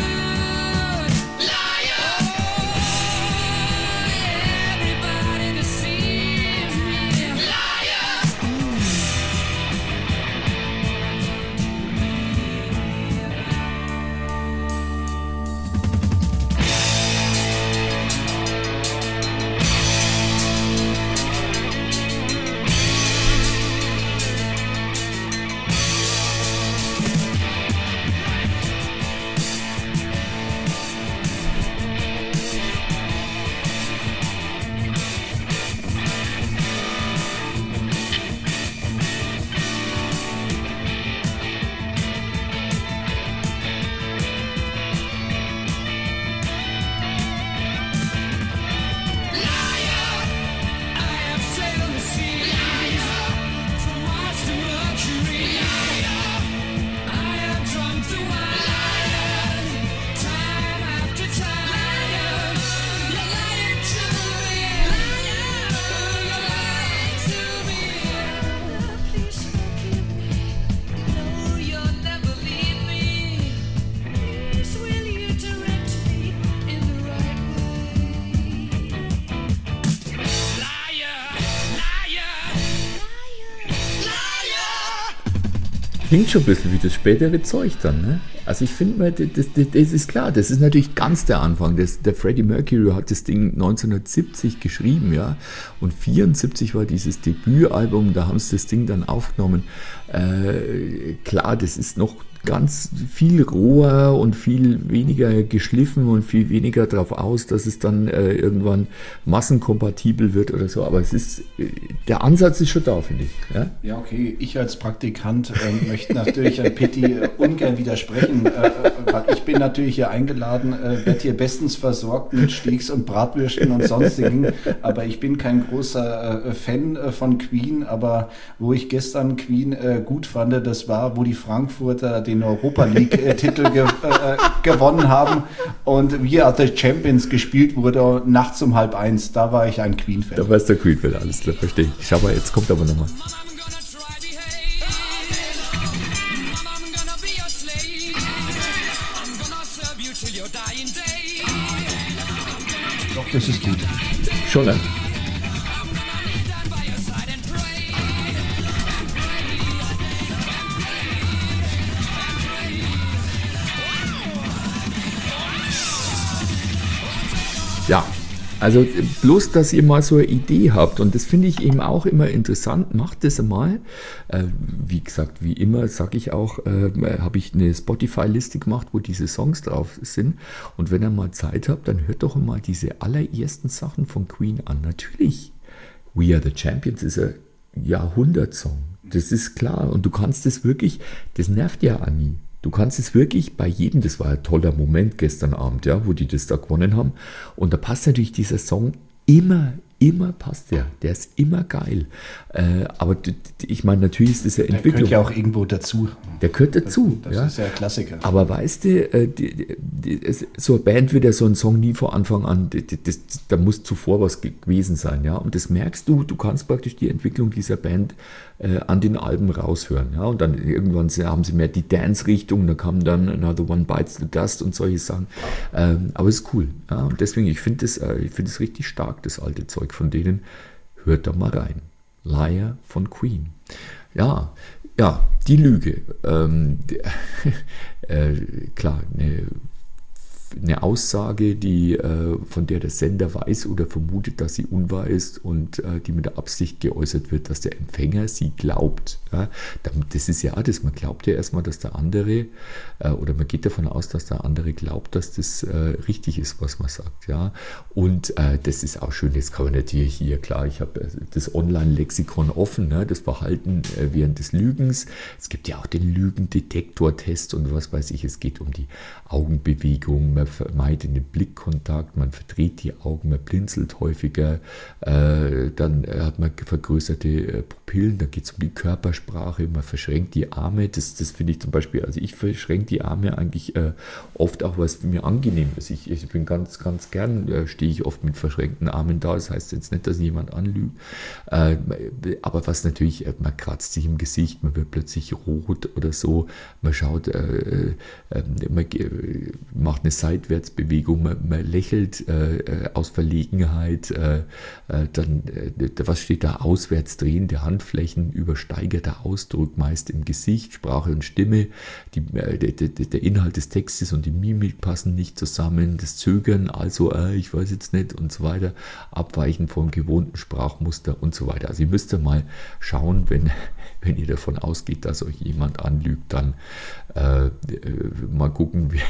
Klingt schon ein bisschen wie das spätere Zeug dann, ne? Also ich finde mal, das, das, das ist klar, das ist natürlich ganz der Anfang. Das, der Freddie Mercury hat das Ding neunzehnhundertsiebzig geschrieben, ja, und vierundsiebzig war dieses Debütalbum, da haben sie das Ding dann aufgenommen. Äh, klar, das ist noch ganz viel roher und viel weniger geschliffen und viel weniger darauf aus, dass es dann äh, irgendwann massenkompatibel wird oder so. Aber es ist, äh, der Ansatz ist schon da, finde ich. Ja, ja, okay. Ich als Praktikant äh, möchte natürlich an Pitti äh, ungern widersprechen, äh, weil ich bin natürlich hier eingeladen, äh, werde hier bestens versorgt mit Steaks und Bratwürsten und sonstigen. Aber ich bin kein großer äh, Fan äh, von Queen. Aber wo ich gestern Queen äh, gut fand, das war, wo die Frankfurter den Europa League-Titel ge äh, gewonnen haben und wie als der Champions gespielt wurde, nachts um halb eins, da war ich ein Queen-Fan. Da war es der Queen-Fan, alles klar, verstehe ich. Schau mal, jetzt kommt aber nochmal. Doch, das ist gut. Schon, ne? Ja, also bloß, dass ihr mal so eine Idee habt und das finde ich eben auch immer interessant, macht das mal. Äh, wie gesagt, wie immer sage ich auch, äh, habe ich eine Spotify-Liste gemacht, wo diese Songs drauf sind und wenn ihr mal Zeit habt, dann hört doch mal diese allerersten Sachen von Queen an. Natürlich, We Are The Champions ist ein Jahrhundertsong, das ist klar und du kannst das wirklich, das nervt ja auch nie. Du kannst es wirklich bei jedem, das war ein toller Moment gestern Abend, ja, wo die das da gewonnen haben. Und da passt natürlich dieser Song immer immer passt der, der ist immer geil. Äh, aber d- d- ich meine, natürlich ist das ja Der Entwicklung. gehört ja auch irgendwo dazu. Der gehört dazu. Das ja. ist ja ein Klassiker. Aber weißt du, äh, die, die, die, es- so eine Band wird ja so ein Song nie von Anfang an, die- die- das, da muss zuvor was ge- gewesen sein. Ja? Und das merkst du, du kannst praktisch die Entwicklung dieser Band äh, an den Alben raushören. Ja? Und dann irgendwann sie- haben sie mehr die Dance-Richtung, da kam dann Another One Bites the Dust und solche Sachen. Ähm, aber es ist cool. Ja? Und deswegen, ich finde es äh, ich find es richtig stark, das alte Zeug von denen. Hört da mal rein. Liar von Queen. Ja, ja, die Lüge. Ähm, die, äh, klar, eine, eine Aussage, die, äh, von der der Sender weiß oder vermutet, dass sie unwahr ist und äh, die mit der Absicht geäußert wird, dass der Empfänger sie glaubt. Ja, damit- das ist ja alles. Man glaubt ja erstmal, dass der andere, äh, oder man geht davon aus, dass der andere glaubt, dass das äh, richtig ist, was man sagt. Ja, und äh, das ist auch schön. Jetzt kann man natürlich hier, klar, ich habe äh, das Online-Lexikon offen, ne, das Verhalten äh, während des Lügens. Es gibt ja auch den Lügendetektor-Test und was weiß ich. Es geht um die Augenbewegung, man vermeidet den Blickkontakt, man verdreht die Augen, man blinzelt häufiger, äh, dann äh, hat man vergrößerte äh, Pupillen, da geht es um die Körpersprache, man verschränkt die Arme, das, das finde ich zum Beispiel, also ich verschränke die Arme eigentlich äh, oft auch, was mir angenehm ist. Ich, ich bin ganz, ganz gern, äh, stehe ich oft mit verschränkten Armen da, das heißt jetzt nicht, dass jemand anlügt, äh, aber was natürlich, äh, man kratzt sich im Gesicht, man wird plötzlich rot oder so, man schaut, äh, äh, man äh, macht eine Seitwärtsbewegung, man, man lächelt äh, aus Verlegenheit, äh, äh, dann, äh, was steht da, auswärts drehen der Handflächen, übersteigerter Ausdruck, meist im Gesicht, Sprache und Stimme, die, äh, der, der, der Inhalt des Textes und die Mimik passen nicht zusammen, das Zögern, also äh, ich weiß jetzt nicht und so weiter, Abweichen vom gewohnten Sprachmuster und so weiter. Also ihr müsst ja mal schauen, wenn, wenn ihr davon ausgeht, dass euch jemand anlügt, dann äh, mal gucken, wie,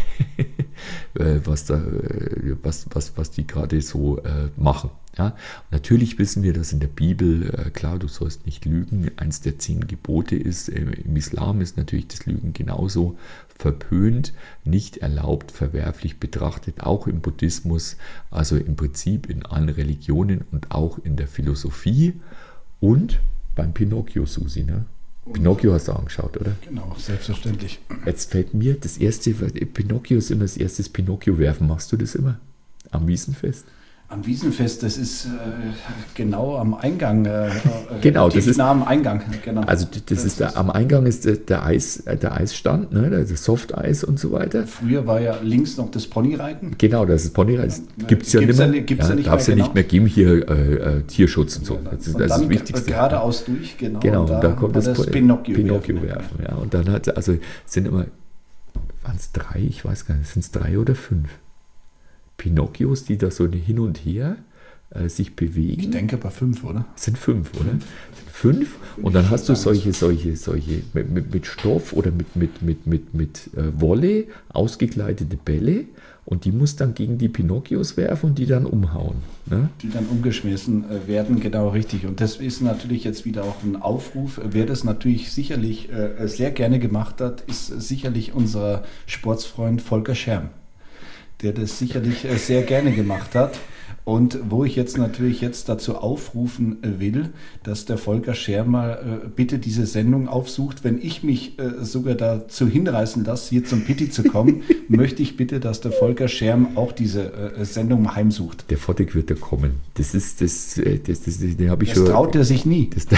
was, da, was, was, was die gerade so äh, machen. Ja? Natürlich wissen wir, dass in der Bibel, äh, klar, du sollst nicht lügen, eins der zehn Gebote ist. Äh, Im Islam ist natürlich das Lügen genauso verpönt, nicht erlaubt, verwerflich betrachtet, auch im Buddhismus, also im Prinzip in allen Religionen und auch in der Philosophie und beim Pinocchio, Susi, ne? Pinocchio hast du angeschaut, oder? Genau, selbstverständlich. Jetzt fällt mir das erste, Pinocchio ist immer das erste Pinocchio werfen. Machst du das immer? Am Wiesenfest? Am Wiesenfest, das ist äh, genau am Eingang. Äh, Genau, das ist nah am Eingang. Genau. Also das, das ist der, am Eingang ist der, der, Eis, der Eisstand, ne, das Softeis und so weiter. Früher war ja links noch das Ponyreiten. Genau, das ist Ponyreis. Gibt es ja Gibt's nicht ja mehr. ni- gibt's ja nicht darf es ja mehr, nicht mehr geben, hier äh, äh, Tierschutz und so. Das ist und das, ist dann das Wichtigste. geradeaus durch, genau. Genau, und und da kommt war das, das Pinocchio, Pinocchio, werfen. Ja. Und dann hat also es sind immer, waren es drei, ich weiß gar nicht, sind es drei oder fünf Pinocchios, die da so hin und her äh, sich bewegen. Ich denke bei fünf, oder? Es sind fünf, oder? Sind fünf. Und dann hast du solche, solche, solche mit, mit, mit Stoff oder mit, mit, mit, mit, mit äh, Wolle ausgekleidete Bälle und die muss dann gegen die Pinocchios werfen und die dann umhauen. Ne? Die dann umgeschmissen äh, werden, genau richtig. Und das ist natürlich jetzt wieder auch ein Aufruf. Wer das natürlich sicherlich äh, sehr gerne gemacht hat, ist sicherlich unser Sportsfreund Volker Scherm, der das sicherlich äh, sehr gerne gemacht hat. Und wo ich jetzt natürlich jetzt dazu aufrufen will, dass der Volker Scherm mal äh, bitte diese Sendung aufsucht. Wenn ich mich äh, sogar dazu hinreißen lasse, hier zum Pitti zu kommen, möchte ich bitte, dass der Volker Scherm auch diese äh, Sendung heimsucht. Der Vorteil wird da kommen. Das ist, das, äh, das, das, das den habe ich Das schon. traut er sich nie. Das,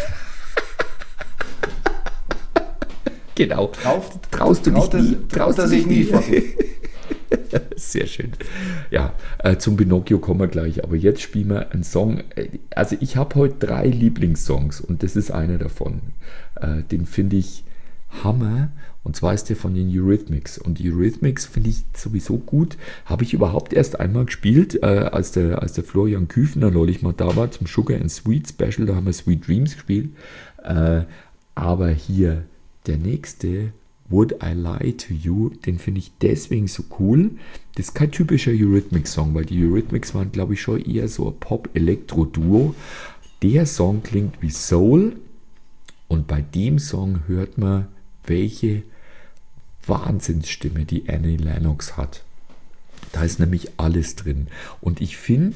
genau. Traut, Traust du traut dich er, nie? traut er du sich dich nie. Volker. Sehr schön. Ja, äh, zum Pinocchio kommen wir gleich, aber jetzt spielen wir einen Song. Äh, also ich habe heute drei Lieblingssongs und das ist einer davon. Äh, den finde ich Hammer und zwar ist der von den Eurythmics und die Eurythmics finde ich sowieso gut. Habe ich überhaupt erst einmal gespielt, äh, als, der, als der Florian Küfner neulich mal da war zum Sugar and Sweet Special, da haben wir Sweet Dreams gespielt. Äh, aber hier der nächste, Would I Lie to You, den finde ich deswegen so cool. Das ist kein typischer Eurythmics-Song, weil die Eurythmics waren, glaube ich, schon eher so ein Pop-Elektro-Duo. Der Song klingt wie Soul und bei dem Song hört man, welche Wahnsinnsstimme die Annie Lennox hat. Da ist nämlich alles drin. Und ich finde,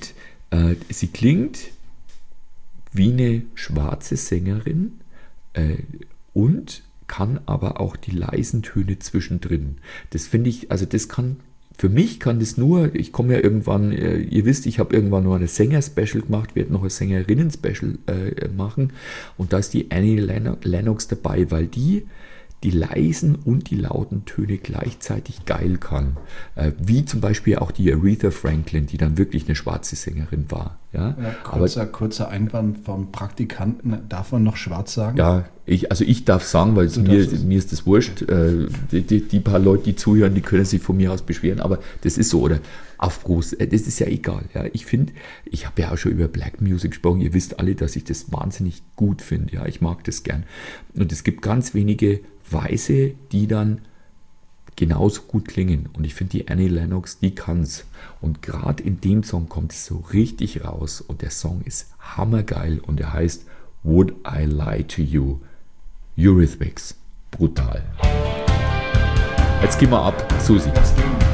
Äh, sie klingt wie eine schwarze Sängerin äh, und kann aber auch die leisen Töne zwischendrin. Das finde ich, also das kann, für mich kann das nur, ich komme ja irgendwann, äh, ihr wisst, ich habe irgendwann noch eine Sänger-Special gemacht, werde noch ein Sängerinnen-Special äh, machen und da ist die Annie Lennox dabei, weil die die leisen und die lauten Töne gleichzeitig geil kann. Äh, wie zum Beispiel auch die Aretha Franklin, die dann wirklich eine schwarze Sängerin war. Ja, Ja, kurzer, kurzer Einwand vom Praktikanten. Darf man noch schwarz sagen? ja ich, also ich darf sagen, weil es Du mir, darfst es. mir ist das wurscht. Äh, die, die, die paar Leute, die zuhören, die können sich von mir aus beschweren, aber das ist so. Oder auf groß, äh, das ist ja egal. Ja. Ich finde, ich habe ja auch schon über Black Music gesprochen. Ihr wisst alle, dass ich das wahnsinnig gut finde. Ja. Ich mag das gern. Und es gibt ganz wenige Weiße, die dann genauso gut klingen. Und ich finde, die Annie Lennox, die kann's. Und gerade in dem Song kommt es so richtig raus. Und der Song ist hammergeil. Und er heißt Would I Lie to You? Eurythmics. Brutal. Jetzt gehen wir ab, Susi. Das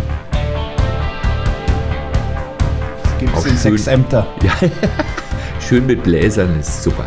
gibt Auch es in schön. sechs Ämter. Ja, schön mit Bläsern ist super.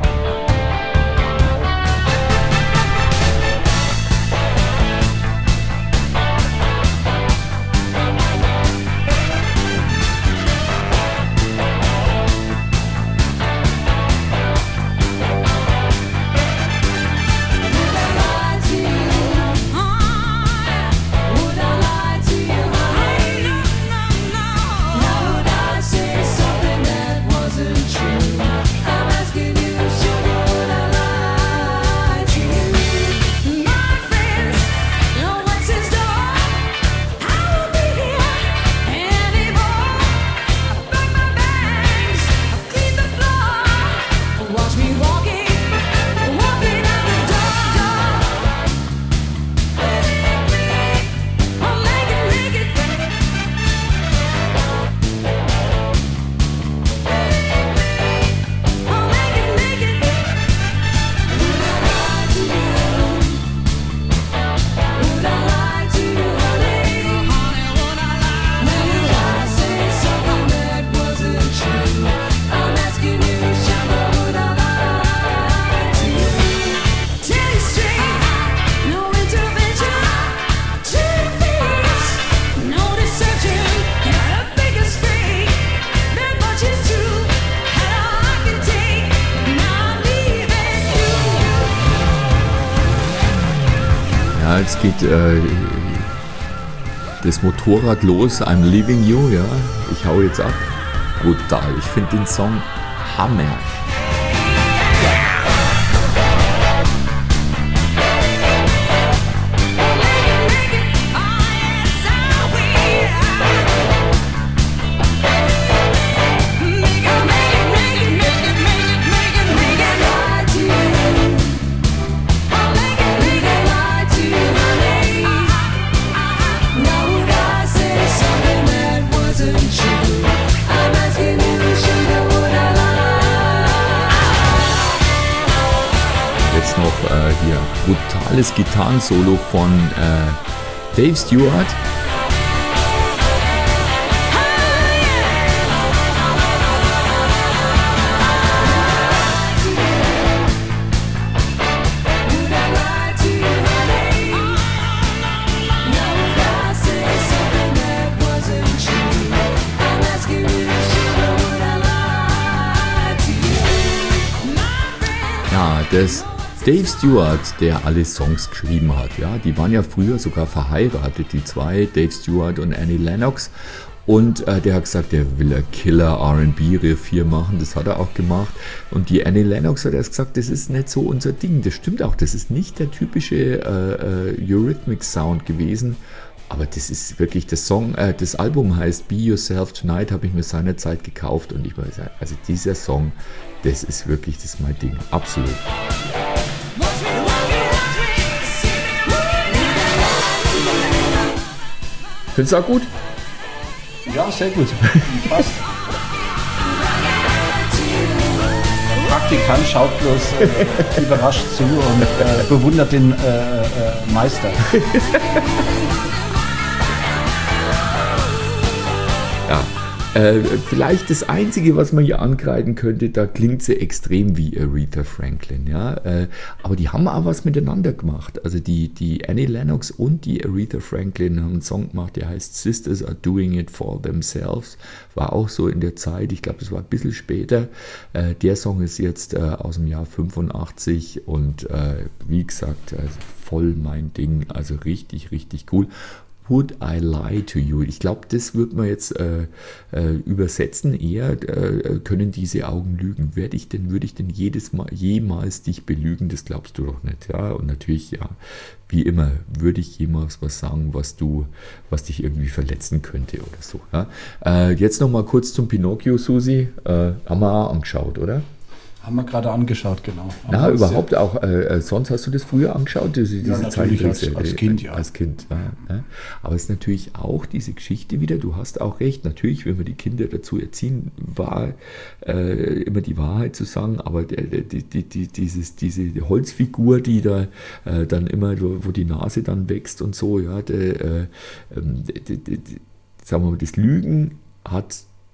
Watch me walking, walking out the door. I'll make it, make it. I'll make it, make it. Would I lie to you? Would I lie to you, honey? Would I lie? Would I say something that wasn't true? I'm asking you, Shabba, would I lie to you? Tell you straight, no intervention. To your face, no deception. You're the biggest fake, that much is true. And all I can take, now I'm leaving you. Ja, jetzt geht äh, das Motorrad los. I'm leaving you, ja. Ich hau jetzt ab. Brutal. Ich finde den Song Hammer. Jetzt noch äh, hier brutales Gitarrensolo von äh, Dave Stewart. Ja, das Dave Stewart, der alle Songs geschrieben hat. Ja, die waren ja früher sogar verheiratet, die zwei, Dave Stewart und Annie Lennox. Und äh, der hat gesagt, der will ein Killer R and B-Riff hier machen. Das hat er auch gemacht. Und die Annie Lennox hat erst gesagt, das ist nicht so unser Ding. Das stimmt auch, das ist nicht der typische äh, äh, Eurythmics-Sound gewesen. Aber das ist wirklich, das Song, äh, das Album heißt Be Yourself Tonight, habe ich mir seinerzeit gekauft. Und ich muss sagen, also dieser Song, das ist wirklich, das ist mein Ding. Absolut. Findest du auch gut? Ja, sehr gut. Passt. Praktikant schaut bloß äh, überrascht zu und äh, bewundert den äh, äh, Meister. Ja, Äh, vielleicht das Einzige, was man hier ankreiden könnte, da klingt sie extrem wie Aretha Franklin, ja. Äh, aber die haben auch was miteinander gemacht. Also die, die Annie Lennox und die Aretha Franklin haben einen Song gemacht, der heißt Sisters Are Doing It For Themselves. War auch so in der Zeit, ich glaube, das war ein bisschen später. Äh, der Song ist jetzt äh, aus dem Jahr fünfundachtzig und äh, wie gesagt, also voll mein Ding. Also richtig, richtig cool. Would I Lie to You? Ich glaube, das wird man jetzt äh, äh, übersetzen. Eher äh, können diese Augen lügen. Werde ich denn, würde ich denn jedes Mal, jemals dich belügen? Das glaubst du doch nicht. Ja? Und natürlich, ja, wie immer, würde ich jemals was sagen, was du, was dich irgendwie verletzen könnte oder so. Ja? Äh, jetzt noch mal kurz zum Pinocchio, Susi. Äh, haben wir auch angeschaut, oder? Haben wir gerade angeschaut, genau. Aber Na, das- überhaupt auch, äh, sonst hast du das früher angeschaut? Diese, diese natürlich, als- Zeichentrickserie? als Kind, ja. Als Kind, ja, ja. Aber es ist natürlich auch diese Geschichte wieder, du hast auch recht, natürlich, wenn wir die Kinder dazu erziehen, war äh, immer die Wahrheit zu sagen, aber der, der, die, die, die, dieses, diese Holzfigur, die da äh, dann immer, wo die Nase dann wächst und so, ja, der, äh, ähm, die, die, die, sagen wir mal, das Lügen hat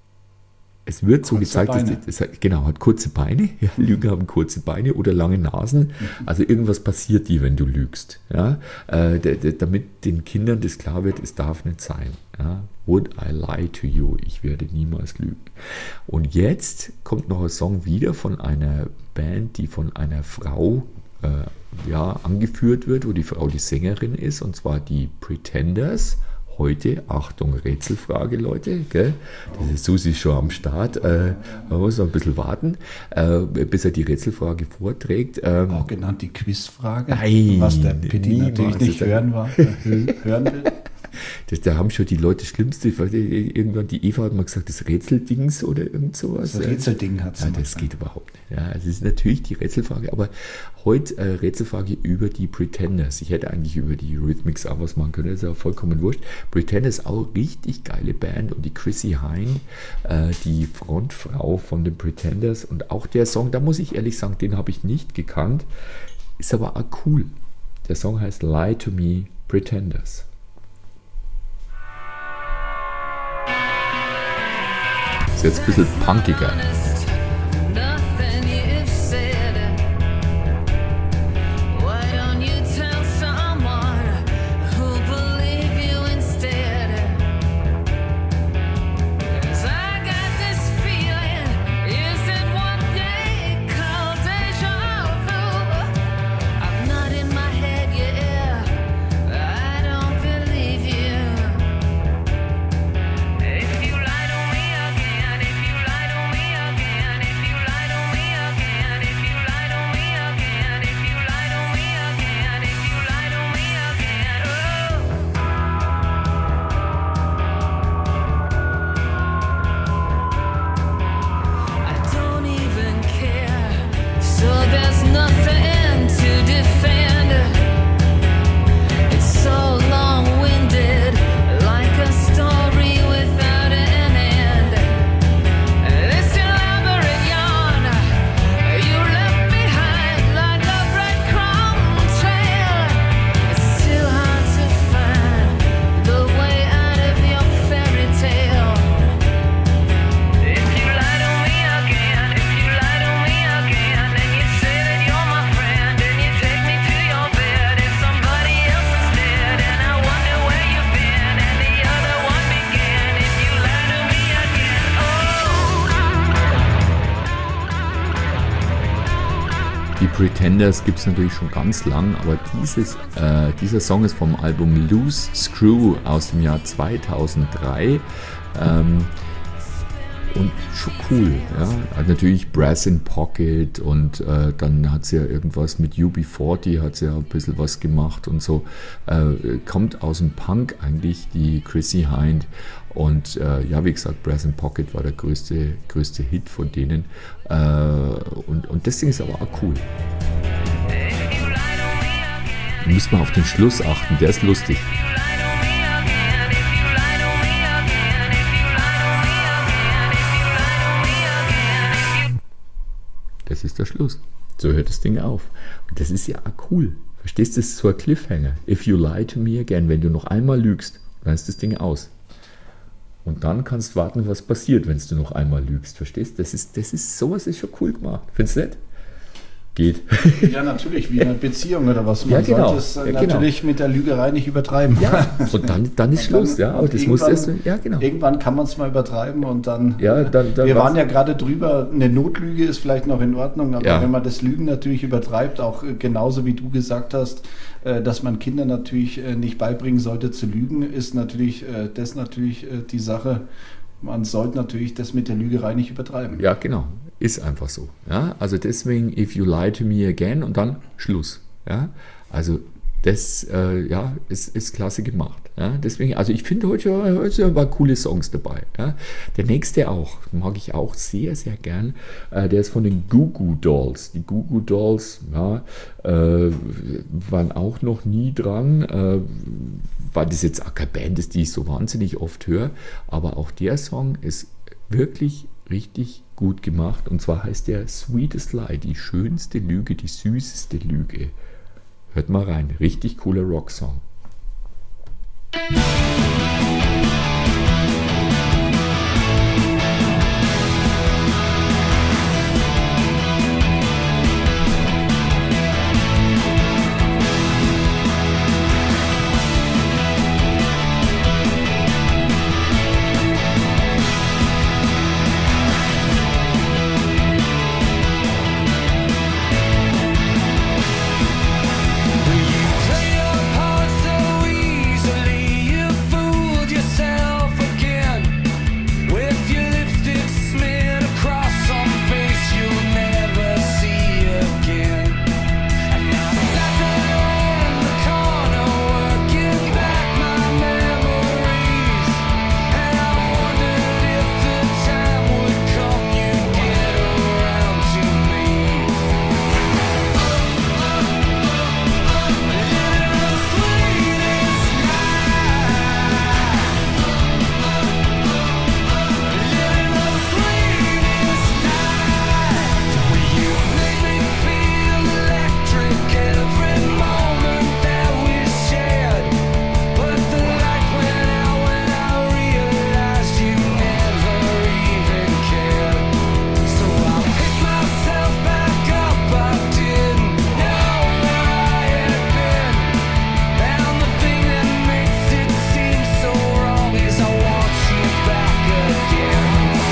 Es wird so Kurze gezeigt, dass Beine. das, das, genau, hat kurze Beine. Ja, Lügen haben kurze Beine oder lange Nasen. Also irgendwas passiert dir, wenn du lügst. Ja? Äh, d- d- damit den Kindern das klar wird, es darf nicht sein. Ja? Would I lie to you? Ich werde niemals lügen. Und jetzt kommt noch ein Song wieder von einer Band, die von einer Frau äh, ja, angeführt wird, wo die Frau die Sängerin ist, und zwar die Pretenders. Heute, Achtung, Rätselfrage, Leute, gell? Das ist Susi schon am Start. Äh, man muss noch ein bisschen warten, äh, bis er die Rätselfrage vorträgt. Ähm, Auch genannt die Quizfrage, Nein, was der Pitti niemals. natürlich nicht Das- hören, war, äh, hören will. das, da haben schon die Leute das Schlimmste, weil die- irgendwann die Eva hat mal gesagt, das Rätseldings oder irgend sowas. Das Rätselding hat sie Ja, mal das gesagt. geht überhaupt nicht. Ja, es ist natürlich die Rätselfrage, aber heute äh, Rätselfrage über die Pretenders. Ich hätte eigentlich über die Rhythmics auch was machen können, das ist ja vollkommen wurscht. Pretenders auch richtig geile Band und die Chrissy Hynde, äh, die Frontfrau von den Pretenders, und auch der Song, da muss ich ehrlich sagen, den habe ich nicht gekannt, ist aber auch cool. Der Song heißt Lie to Me, Pretenders. Ist jetzt ein bisschen punkiger. Nothing you've said. Why don't you tell someone who'll believe you instead? 'Cause I got this feeling, is it what they call déjà vu? I'm not in my head, yeah. I don't believe you. If you lie to me again, if you lie to me again, if you lie to me again, if you lie to me again, if you lie to me again, if you lie to me again, oh. I don't even care, so there's nothing to defend. It's so long-winded, like a story without an end. This elaborate yarn you left behind, like a breadcrumb trail. It's still hard to find the way out of your fairy tale. If you lie to me again, if you lie to me again, and you say that you're my friend, and you take me to your bed, if somebody else is dead, and I wonder where you've been, and the other one began, if you lie to me again, Die Pretenders gibt es natürlich schon ganz lang, aber dieses, äh, dieser Song ist vom Album Loose Screw aus dem Jahr zweitausenddrei. Ähm, und schon cool, ja. Hat natürlich Brass in Pocket, und äh, dann hat sie ja irgendwas mit U B vierzig, hat sie ja ein bisschen was gemacht und so. Äh, kommt aus dem Punk eigentlich, die Chrissy Hynde. Und äh, ja, wie gesagt, Brass in Pocket war der größte, größte Hit von denen. Äh, und, und das Ding ist aber auch cool. Da müssen wir auf den Schluss achten, der ist lustig. Das ist der Schluss. So hört das Ding auf. Und das ist ja auch cool. Verstehst du, das ist so ein Cliffhanger. If you lie to me again, wenn du noch einmal lügst, dann ist das Ding aus. Und dann kannst du warten, was passiert, wenn du noch einmal lügst. Verstehst du? Das ist, das ist, sowas ist schon cool gemacht. Findest du nicht? Geht. Ja, natürlich, wie in einer Beziehung oder was. Man Ja, genau. sollte es äh, Ja, genau. natürlich mit der Lügerei nicht übertreiben. Ja, so dann, dann ist Und dann- Schluss. Ja, aber und das muss erst. irgendwann- Ja, genau. Irgendwann kann man es mal übertreiben und dann. Ja, dann- dann wir war's. waren ja gerade drüber, eine Notlüge ist vielleicht noch in Ordnung, aber Ja. wenn man das Lügen natürlich übertreibt, auch äh, genauso wie du gesagt hast, äh, dass man Kindern natürlich äh, nicht beibringen sollte zu lügen, ist natürlich äh, das natürlich äh, die Sache. Man sollte natürlich das mit der Lügerei nicht übertreiben. Ja, genau. Ist einfach so. Ja? Also deswegen, if you lie to me again und dann Schluss. Ja? Also das äh, ja, ist, ist klasse gemacht. Ja? Deswegen, also ich finde heute, heute war coole Songs dabei. Ja? Der nächste auch, mag ich auch sehr, sehr gern. Äh, der ist von den Goo Goo Dolls. Die Goo Goo Dolls ja, äh, waren auch noch nie dran, äh, weil das jetzt auch keine Band ist, die ich so wahnsinnig oft höre. Aber auch der Song ist wirklich richtig gut gemacht. Und zwar heißt der Sweetest Lie, die schönste Lüge, die süßeste Lüge. Hört mal rein, richtig cooler Rocksong. Play your part so easily, you fooled yourself again. With your lipstick smeared across some face you'll never see again. And now I sat there in the corner working back my memories. And I wondered if the time would come you'd get around to me. And the thing that makes it seem so wrong is I want you back again.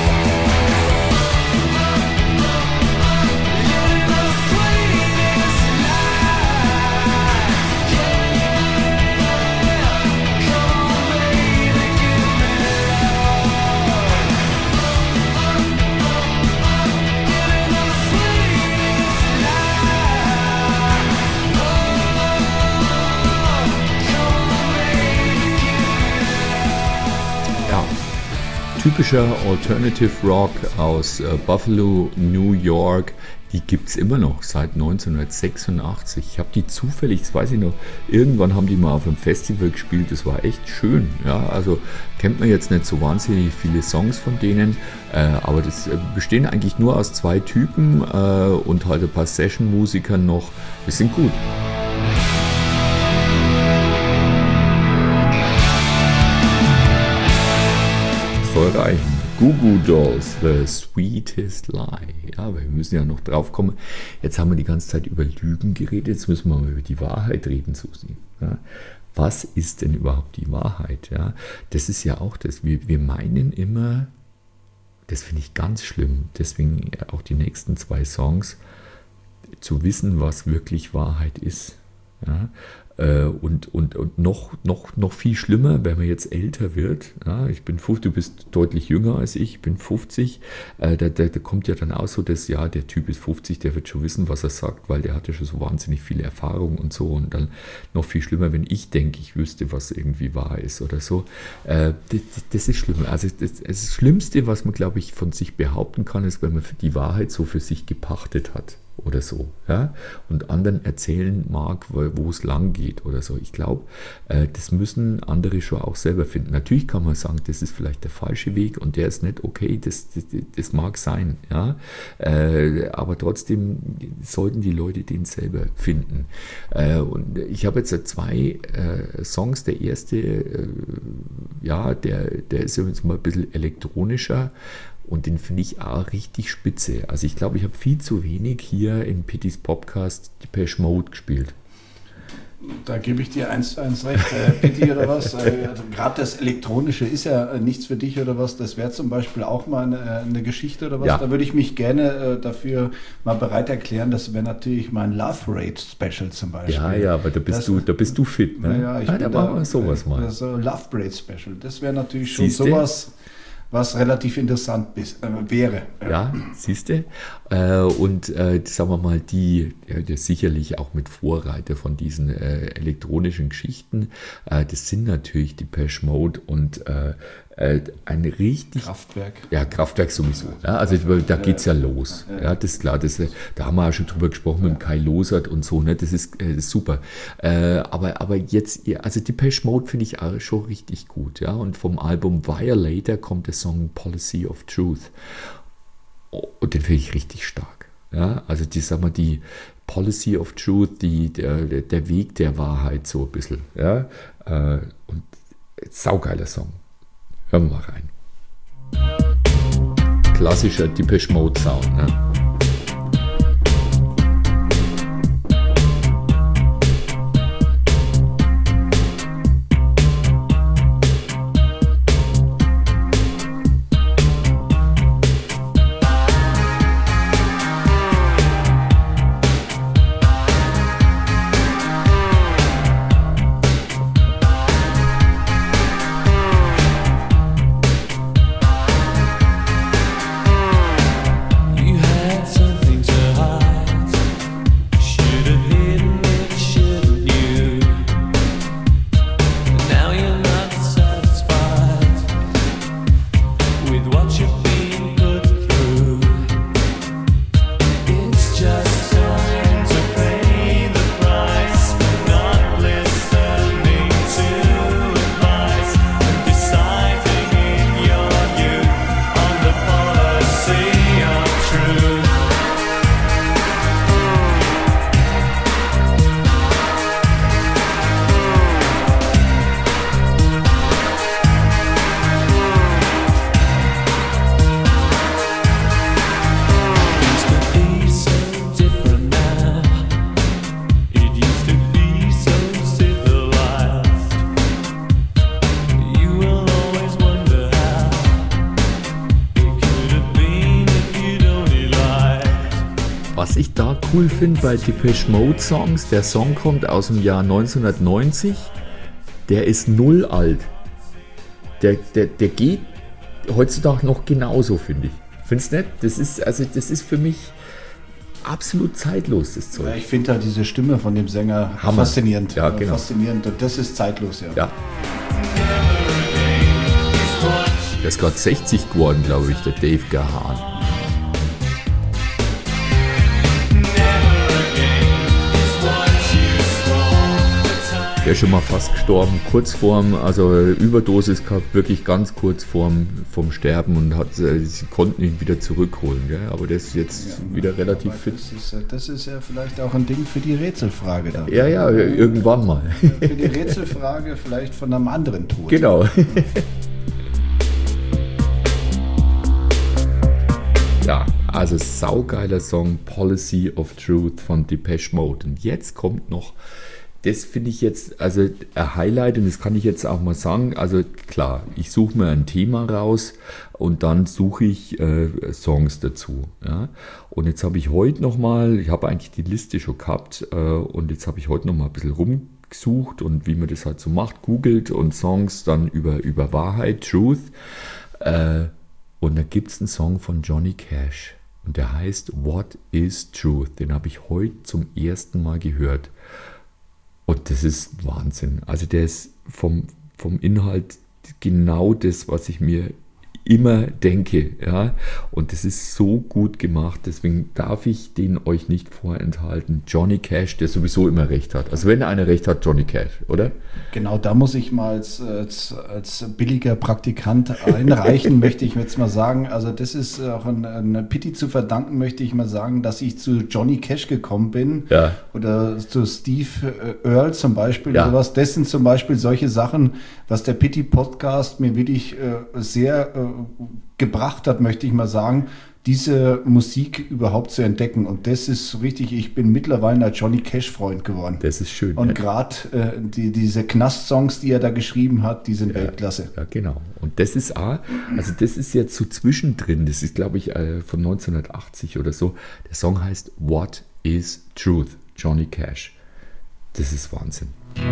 Living the sweetest life, yeah. Come on, baby, give me love. Living the sweetest life, Ja, typischer Alternative Rock aus äh, Buffalo, New York. Die gibt es immer noch seit neunzehnhundertsechsundachtzig. Ich habe die zufällig, das weiß ich noch, irgendwann haben die mal auf einem Festival gespielt. Das war echt schön. Ja, also kennt man jetzt nicht so wahnsinnig viele Songs von denen, äh, aber das äh, bestehen eigentlich nur aus zwei Typen äh, und halt ein paar Session-Musikern noch. Die sind gut. Soll reichen. Goo Goo Dolls, The Sweetest Lie. Ja, aber wir müssen ja noch drauf kommen. Jetzt haben wir die ganze Zeit über Lügen geredet, jetzt müssen wir mal über die Wahrheit reden, Susi. Ja, was ist denn überhaupt die Wahrheit? Ja, das ist ja auch das. Wir, wir meinen immer, das finde ich ganz schlimm, deswegen auch die nächsten zwei Songs, zu wissen, was wirklich Wahrheit ist. Ja, äh, und und, und noch, noch, noch viel schlimmer, wenn man jetzt älter wird. Ja, ich bin fünfzig, du bist deutlich jünger als ich, ich bin fünfzig. Äh, da, da, da kommt ja dann auch so, dass ja, der Typ ist fünfzig, der wird schon wissen, was er sagt, weil der hatte schon so wahnsinnig viele Erfahrungen und so. Und dann noch viel schlimmer, wenn ich denke, ich wüsste, was irgendwie wahr ist oder so. Äh, das, das ist schlimm. Also das, das Schlimmste, was man, glaube ich, von sich behaupten kann, ist, wenn man die Wahrheit so für sich gepachtet hat. oder so, ja, und anderen erzählen mag, wo wo es lang geht oder so. Ich glaube, äh, das müssen andere schon auch selber finden. Natürlich kann man sagen, das ist vielleicht der falsche Weg und der ist nicht okay, das, das, das mag sein, ja, äh, aber trotzdem sollten die Leute den selber finden. Äh, und ich habe jetzt zwei äh, Songs. Der erste, äh, ja, der, der ist jetzt mal ein bisschen elektronischer. Und den finde ich auch richtig spitze. Also ich glaube, ich habe viel zu wenig hier in Pittys Podcast Depeche Mode gespielt. Da gebe ich dir eins zu eins recht, äh, Pitti oder was. Äh, also gerade das Elektronische ist ja äh, nichts für dich oder was. Das wäre zum Beispiel auch mal eine, eine Geschichte oder was. Ja. Da würde ich mich gerne äh, dafür mal bereit erklären. Das wäre natürlich mein Love Rate Special zum Beispiel. Ja, ja, aber da bist, Das- du, da bist du fit. Ne? Ja, ich Ah, da bin machen wir sowas äh, mal. So Love Rate Special. Das wäre natürlich schon Siehste? sowas, was relativ interessant bis, äh, wäre. Ja, siehst du? Äh, und äh, sagen wir mal, die, ja, das sicherlich auch mit Vorreiter von diesen äh, elektronischen Geschichten, äh, das sind natürlich Depeche Mode und äh, äh, ein richtig... Kraftwerk. Ja, Kraftwerk sowieso. Ja, also da geht es ja los. Ja, das ist klar. Das, da haben wir auch schon drüber gesprochen mit dem Kai Losert und so. Ne? Das, ist, äh, das ist super. Äh, aber, aber jetzt, ja, also Depeche Mode finde ich auch schon richtig gut. Ja? Und vom Album Violator kommt der Song Policy of Truth. Und den finde ich richtig stark. Ja? Also die, sagen wir, die Policy of Truth, die, der, der Weg der Wahrheit so ein bisschen. Ja? Äh, und saugeiler Song. Hören wir mal rein. Klassischer Depeche Mode Sound. Ne? You had something to hide. Should have hidden it, shouldn't you? Now you're not satisfied with what you're being put through. It's just time to pay the price for not listening to advice and deciding in your youth on the policy of truth. Things could be so different now. It used to be so civilized. You will always wonder how it could have been if you'd only lied. Was ich da cool finde bei Depeche Mode Songs, der Song kommt aus dem Jahr neunzehnhundertneunzig, der ist null alt. Der, der, der geht heutzutage noch genauso, finde ich. Findest du nicht? Das ist, also das ist für mich absolut zeitlos, das Ja, Zeug. ich finde halt diese Stimme von dem Sänger Hammer. faszinierend. Ja, Äh, genau. Faszinierend. Und das ist zeitlos, ja. Ja. Der ist gerade sechzig geworden, glaube ich, der Dave Gahan. Der ist schon mal fast gestorben, kurz vorm, also Überdosis gehabt, wirklich ganz kurz vorm, vorm Sterben und hat, äh, sie konnten ihn wieder zurückholen. Gell? Aber der ist jetzt wieder relativ Aber fit. Das ist, äh, das ist ja vielleicht auch ein Ding für die Rätselfrage dann. Ja, ja, irgendwann mal. Für die Rätselfrage vielleicht von einem anderen Tod. Genau. Ja, also saugeiler Song Policy of Truth von Depeche Mode. Und jetzt kommt noch, das finde ich jetzt, also ein Highlight, und das kann ich jetzt auch mal sagen, also klar, ich suche mir ein Thema raus und dann suche ich äh, Songs dazu. Ja? Und jetzt habe ich heute nochmal, ich habe eigentlich die Liste schon gehabt äh, und jetzt habe ich heute nochmal ein bisschen rumgesucht und wie man das halt so macht, googelt und Songs dann über, über Wahrheit, Truth. Äh, und da gibt es einen Song von Johnny Cash und der heißt What is Truth? Den habe ich heute zum ersten Mal gehört. Und das ist Wahnsinn. Also der ist vom, vom Inhalt genau das, was ich mir immer denke. Ja? Und das ist so gut gemacht, deswegen darf ich den euch nicht vorenthalten. Johnny Cash, der sowieso immer recht hat. Also wenn einer recht hat, Johnny Cash, oder? Genau, da muss ich mal als, als, als billiger Praktikant einreichen, möchte ich jetzt mal sagen. Also das ist auch ein, ein Pity zu verdanken, möchte ich mal sagen, dass ich zu Johnny Cash gekommen bin. Ja. Oder zu Steve Earle zum Beispiel. Ja. Oder was. Das sind zum Beispiel solche Sachen, was der Pity Podcast mir wirklich äh, sehr äh, gebracht hat, möchte ich mal sagen, diese Musik überhaupt zu entdecken. Und das ist richtig, ich bin mittlerweile ein Johnny Cash-Freund geworden. Das ist schön. Und ja. gerade äh, die, diese Knast-Songs, die er da geschrieben hat, die sind Weltklasse. Ja, genau. Und das ist auch, also das ist jetzt so zwischendrin, das ist, glaube ich, äh, von neunzehnhundertachtzig oder so. Der Song heißt What is Truth? Johnny Cash. Das ist Wahnsinn.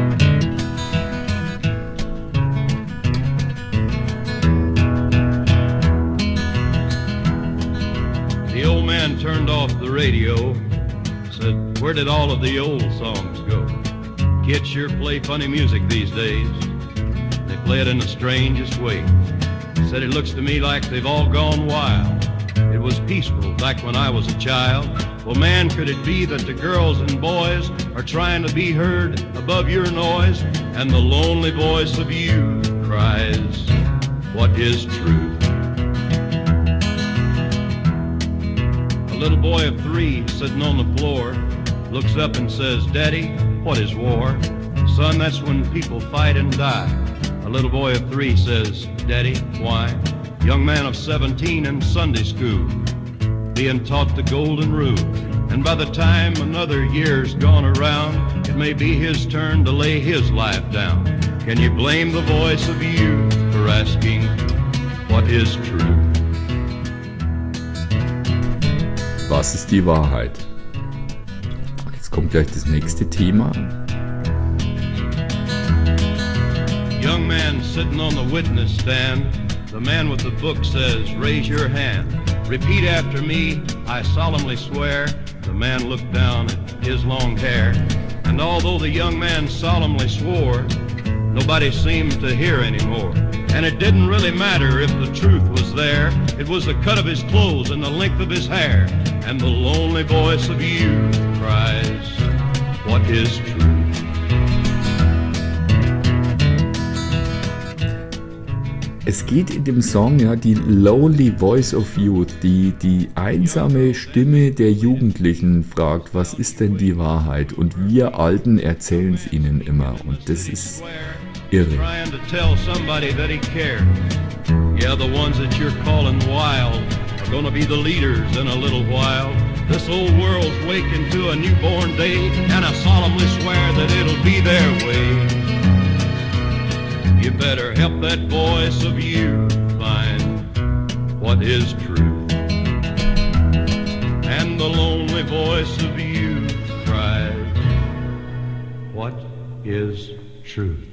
The old man turned off the radio, said, where did all of the old songs go? Kids sure play funny music these days. They play it in the strangest way. Said, it looks to me like they've all gone wild. It was peaceful back when I was a child. Well, man, could it be that the girls and boys are trying to be heard above your noise? And the lonely voice of you cries, what is truth? A little boy of three sitting on the floor looks up and says, Daddy, what is war? Son, that's when people fight and die. A little boy of three says, Daddy, why? Young man of seventeen in Sunday school, being taught the golden rule. And by the time another year's gone around, it may be his turn to lay his life down. Can you blame the voice of youth for asking, what is truth? Was ist die Wahrheit? Und jetzt kommt gleich das nächste Thema. Young man sitting on the witness stand, the man with the book says, raise your hand. Repeat after me, I solemnly swear. The man looked down at his long hair, and although the young man solemnly swore, nobody seemed to hear anymore. And it didn't really matter if the truth was there. It was the cut of his clothes and the length of his hair. And the lonely voice of youth cries, what is truth? Es geht in dem Song, ja, die Lonely Voice of Youth, die, die einsame Stimme der Jugendlichen fragt, was ist denn die Wahrheit? Und wir Alten erzählen es ihnen immer. Und das ist irre. Trying to tell somebody that he cares. Yeah, the ones that you're calling wild are gonna be the leaders in a little while. This old world's waking to a newborn day, and I solemnly swear that it'll be their way. You better help that voice of you find what is truth. And the lonely voice of you cries, what is truth?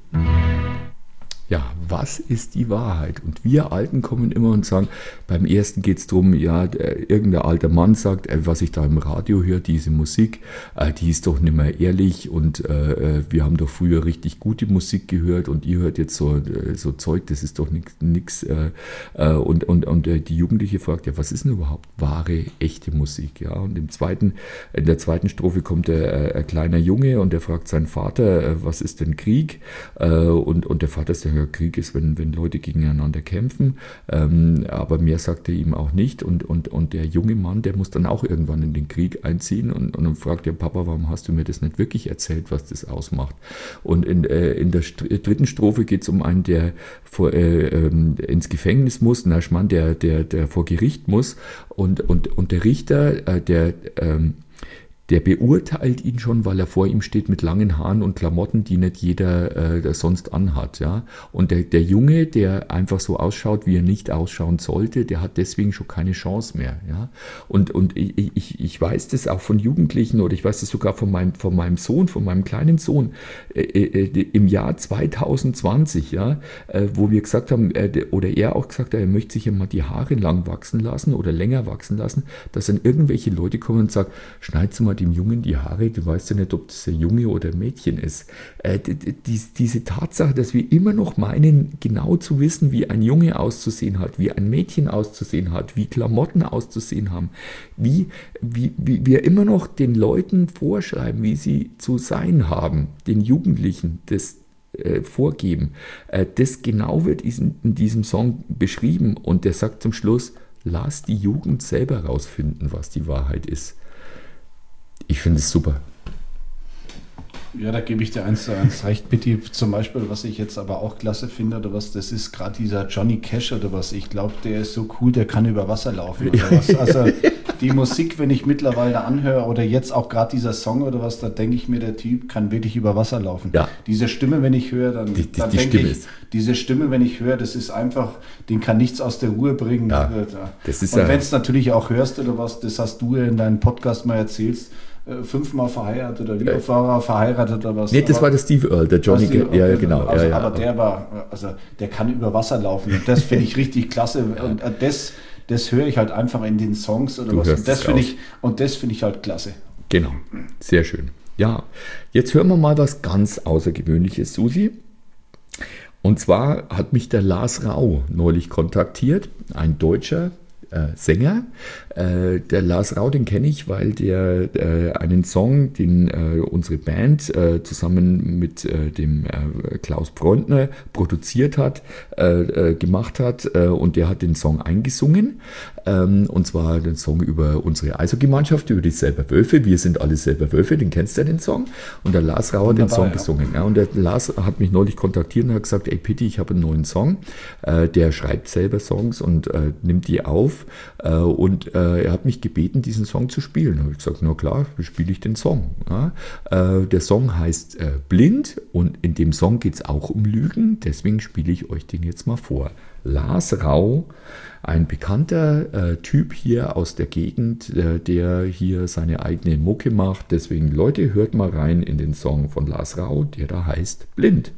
Ja, was ist die Wahrheit? Und wir Alten kommen immer und sagen, beim ersten geht es darum, ja, der, irgendein alter Mann sagt, äh, was ich da im Radio höre, diese Musik, äh, die ist doch nicht mehr ehrlich und äh, wir haben doch früher richtig gute Musik gehört und ihr hört jetzt so, äh, so Zeug, das ist doch nichts. Äh, äh, und und, und äh, die Jugendliche fragt, ja, was ist denn überhaupt wahre, echte Musik? Ja, und im zweiten, in der zweiten Strophe kommt der, äh, ein kleiner Junge und der fragt seinen Vater, äh, was ist denn Krieg? Äh, und, und der Vater sagt, ja, Krieg ist, wenn, wenn Leute gegeneinander kämpfen, ähm, aber mehr sagt er ihm auch nicht und, und, und der junge Mann, der muss dann auch irgendwann in den Krieg einziehen und, und dann fragt der Papa, warum hast du mir das nicht wirklich erzählt, was das ausmacht? Und in, äh, in der St- dritten Strophe geht es um einen, der vor, äh, ähm, ins Gefängnis muss, ein Mann, der, der, der vor Gericht muss und, und, und der Richter, äh, der ähm, der beurteilt ihn schon, weil er vor ihm steht mit langen Haaren und Klamotten, die nicht jeder äh, sonst anhat. Ja? Und der, der Junge, der einfach so ausschaut, wie er nicht ausschauen sollte, der hat deswegen schon keine Chance mehr. Ja? Und, und ich, ich, ich weiß das auch von Jugendlichen oder ich weiß das sogar von meinem, von meinem Sohn, von meinem kleinen Sohn äh, äh, im Jahr zwanzig zwanzig, ja? äh, wo wir gesagt haben, äh, oder er auch gesagt hat, er möchte sich ja mal die Haare lang wachsen lassen oder länger wachsen lassen, dass dann irgendwelche Leute kommen und sagen, schneid's mal dem Jungen die Haare, du weißt ja nicht, ob das ein Junge oder ein Mädchen ist. Äh, die, die, diese Tatsache, dass wir immer noch meinen, genau zu wissen, wie ein Junge auszusehen hat, wie ein Mädchen auszusehen hat, wie Klamotten auszusehen haben, wie, wie, wie wir immer noch den Leuten vorschreiben, wie sie zu sein haben, den Jugendlichen, das äh, vorgeben. Äh, das genau wird in, in diesem Song beschrieben und der sagt zum Schluss, lass die Jugend selber rausfinden, was die Wahrheit ist. Ich finde es super. Ja, da gebe ich dir eins zu eins recht. Bitte zum Beispiel, was ich jetzt aber auch klasse finde, oder was, das ist gerade dieser Johnny Cash oder was. Ich glaube, der ist so cool, der kann über Wasser laufen oder was. Also die Musik, wenn ich mittlerweile anhöre oder jetzt auch gerade dieser Song oder was, da denke ich mir, der Typ kann wirklich über Wasser laufen. Ja. Diese Stimme, wenn ich höre, dann, Die- die- dann die denke Stimme ich, ist- diese Stimme, wenn ich höre, das ist einfach, den kann nichts aus der Ruhe bringen. Ja, Äh, das ist Und ja- wenn es natürlich auch hörst oder was, das hast du ja in deinem Podcast mal erzählst, äh, fünfmal verheiratet oder wie oft war er verheiratet oder was? Nee, das Aber- war der Steve Earl, der Johnny. was die- Ga- ja, genau. Also, ja, ja. aber der war, also der kann über Wasser laufen und das finde ich richtig klasse. Und äh, das, das höre ich halt einfach in den Songs oder Du was. hörst Und das es finde raus. ich, und das finde ich halt klasse. Genau, sehr schön. Ja, jetzt hören wir mal was ganz Außergewöhnliches, Susi. Und zwar hat mich der Lars Rau neulich kontaktiert, ein deutscher äh, Sänger. Äh, der Lars Rau, den kenne ich, weil der äh, einen Song, den äh, unsere Band äh, zusammen mit äh, dem äh, Klaus Freundner produziert hat, äh, äh, gemacht hat, äh, und der hat den Song eingesungen. Ähm, und zwar den Song über unsere Eishockey-Mannschaft, über die Selber Wölfe. Wir sind alle selber Wölfe, den kennst du ja, den Song. Und der Lars Rau hat den Wunderbar, Song ja. gesungen. Ja, und der Lars hat mich neulich kontaktiert und hat gesagt, ey Pitti, ich habe einen neuen Song. Äh, der schreibt selber Songs und äh, nimmt die auf. Äh, und äh, er hat mich gebeten, diesen Song zu spielen. Da habe ich gesagt, na klar, spiele ich den Song. Ja. Äh, der Song heißt äh, Blind und in dem Song geht es auch um Lügen. Deswegen spiele ich euch den jetzt mal vor. Lars Rau, ein bekannter äh, Typ hier aus der Gegend, äh, der hier seine eigene Mucke macht. Deswegen, Leute, hört mal rein in den Song von Lars Rau, der da heißt Blind.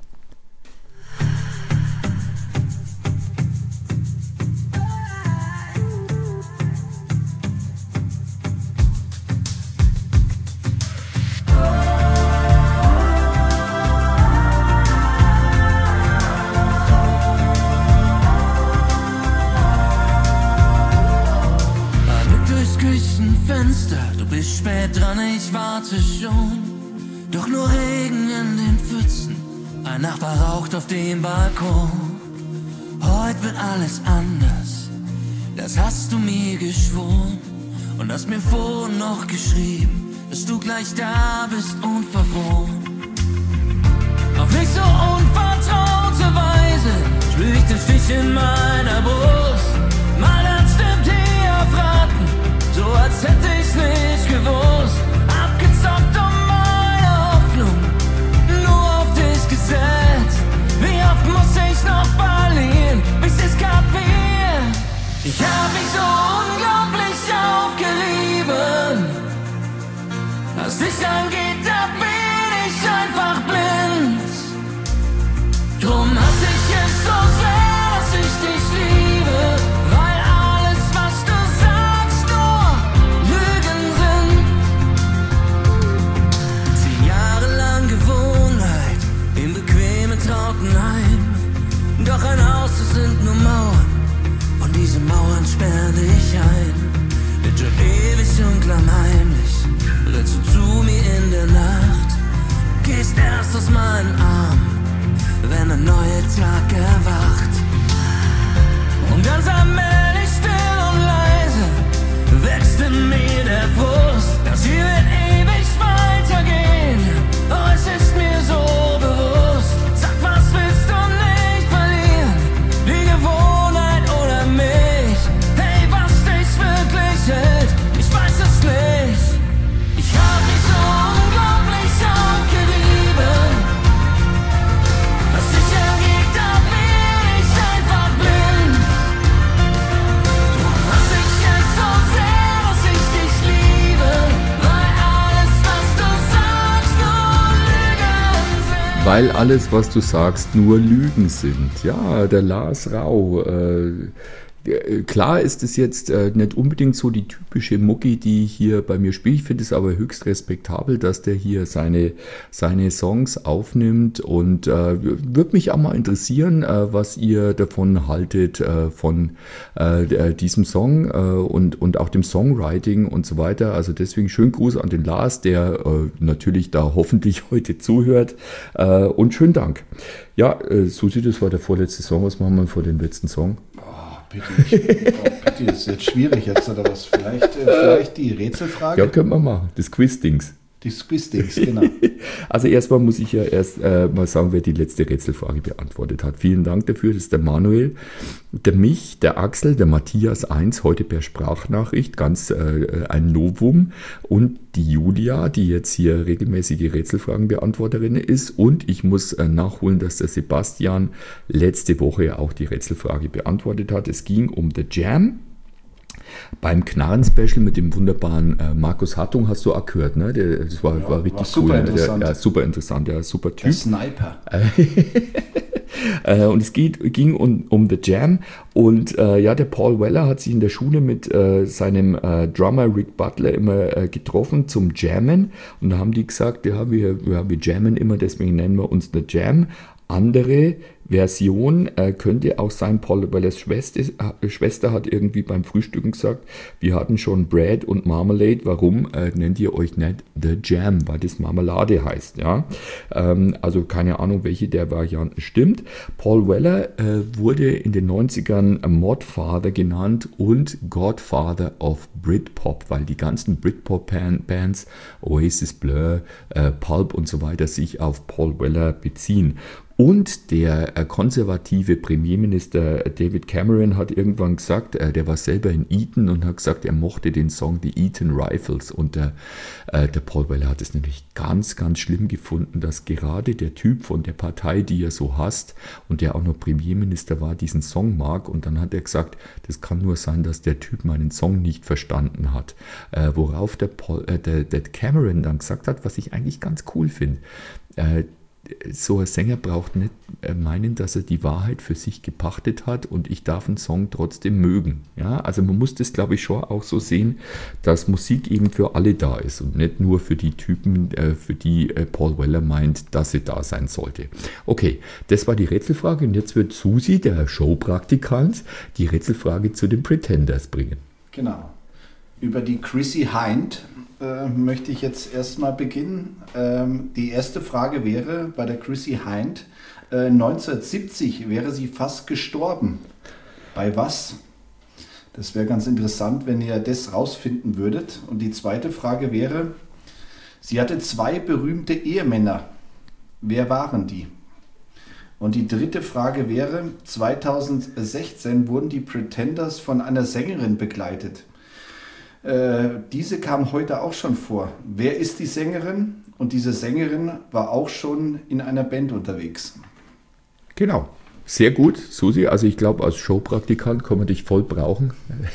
Blick durchs Küchenfenster, du bist spät dran, ich warte schon. Doch nur Regen in den Pfützen, ein Nachbar raucht auf dem Balkon. Heute wird alles anders, das hast du mir geschworen. Und hast mir vorhin noch geschrieben, dass du gleich da bist und verwohnt. Auf nicht so unvertraute Weise spür ich den Stich in meiner Brust. Mein Herz stimmt hier auf Raten, so als hätte ich's nicht gewusst. Abgezockt um meine Hoffnung, nur auf dich gesetzt. Wie oft muss ich noch verlieren, bis ich's kapier? Ich hab mich so unglaublich aufgerieben. Was dich angeht, da bin ich einfach blind. Drum hasse ich es so sehr, dass ich dich liebe, weil alles, was du sagst, nur Lügen sind. Zehn Jahre lang Gewohnheit, in bequemen Trautenheim. Doch ein Haus, es sind nur Mauern, und diese Mauern sperren dich ein. Denn schon ewig und klammheimlich rennst du zu mir in der Nacht, gehst erst aus meinen Armen, wenn ein neuer Tag erwacht. Und ganz allmählich still und leise wächst in mir der Frust. Das hier wird ewig weitergehen, oh, es ist mir so bewusst. Sag, was willst du nicht verlieren? Die Gewohnheit oder mich? Hey, was dich wirklich hält, ich weiß es nicht. Ich hab mich so unglaublich aufgerieben. Was dich angeht, da bin ich einfach blind. Drum hasse ich es so sehr, dass ich dich liebe, weil alles, was du sagst, nur Lügen sind. Weil alles, was du sagst, nur Lügen sind. Ja, der Lars Rau. Äh, äh, klar ist es jetzt äh, nicht unbedingt so die typische Mucki, die hier bei mir spielt. Ich finde es aber höchst respektabel, dass der hier seine, seine Songs aufnimmt und äh, würde mich auch mal interessieren, äh, was ihr davon haltet, äh, von äh, diesem Song äh, und, und auch dem Songwriting und so weiter. Also deswegen schönen Gruß an den Lars, der äh, natürlich da hoffentlich heute zuhört äh, und schönen Dank. Ja, äh, Susi, das war der vorletzte Song. Was machen wir vor dem letzten Song? Oh, bitte, ich, oh, bitte, ist jetzt schwierig jetzt oder was? Vielleicht, äh, vielleicht die Rätselfrage? Ja, können wir machen. Das Quiz-Dings. Die Squiz-Dings, genau. Also erstmal muss ich ja erst äh, mal sagen, wer die letzte Rätselfrage beantwortet hat. Vielen Dank dafür. Das ist der Manuel, der Mich, der Axel, der Matthias eins, heute per Sprachnachricht, ganz äh, ein Novum. Und die Julia, die jetzt hier regelmäßige Rätselfragenbeantworterin ist. Und ich muss äh, nachholen, dass der Sebastian letzte Woche auch die Rätselfrage beantwortet hat. Es ging um The Jam. Beim Knarren-Special mit dem wunderbaren äh, Markus Hartung hast du auch gehört, ne? Der, das war, Ja, war richtig war super cool. Ne? interessant. Der, ja, super interessant, ja, super Der Typ. Sniper. Äh, und es geht, ging um, um The Jam. Und äh, ja, der Paul Weller hat sich in der Schule mit äh, seinem äh, Drummer Rick Butler immer äh, getroffen zum Jammen. Und da haben die gesagt, ja, wir, ja, wir jammen immer, deswegen nennen wir uns The Jam. Andere Version äh, könnte auch sein, Paul Wellers Schwester, äh, Schwester hat irgendwie beim Frühstücken gesagt, wir hatten schon Bread und Marmalade, warum äh, nennt ihr euch nicht The Jam, weil das Marmelade heißt, ja. Ähm, also keine Ahnung, welche der Varianten stimmt. Paul Weller äh, wurde in den neunzigern Modfather genannt und Godfather of Britpop, weil die ganzen Britpop-Bands, Oasis, Blur, äh, Pulp und so weiter sich auf Paul Weller beziehen. Und der äh, konservative Premierminister David Cameron hat irgendwann gesagt, äh, der war selber in Eton und hat gesagt, er mochte den Song The Eton Rifles. Und der, äh, der Paul Weller hat es natürlich ganz, ganz schlimm gefunden, dass gerade der Typ von der Partei, die er so hasst und der auch noch Premierminister war, diesen Song mag. Und dann hat er gesagt, das kann nur sein, dass der Typ meinen Song nicht verstanden hat. Äh, worauf der, Paul, äh, der, der Cameron dann gesagt hat, was ich eigentlich ganz cool finde. Äh, So ein Sänger braucht nicht meinen, dass er die Wahrheit für sich gepachtet hat und ich darf einen Song trotzdem mögen. Ja, also man muss das, glaube ich, schon auch so sehen, dass Musik eben für alle da ist und nicht nur für die Typen, für die Paul Weller meint, dass sie da sein sollte. Okay, das war die Rätselfrage und jetzt wird Susi, der Showpraktikant, die Rätselfrage zu den Pretenders bringen. Genau. Über die Chrissy Hind äh, möchte ich jetzt erstmal beginnen. Ähm, die erste Frage wäre bei der Chrissy Hind, äh, neunzehnhundertsiebzig wäre sie fast gestorben. Bei was? Das wäre ganz interessant, wenn ihr das rausfinden würdet. Und die zweite Frage wäre, sie hatte zwei berühmte Ehemänner. Wer waren die? Und die dritte Frage wäre, zweitausendsechzehn wurden die Pretenders von einer Sängerin begleitet. Äh, diese kam heute auch schon vor. Wer ist die Sängerin? Und diese Sängerin war auch schon in einer Band unterwegs. Genau, sehr gut, Susi. Also ich glaube, als Showpraktikant kann man dich voll brauchen.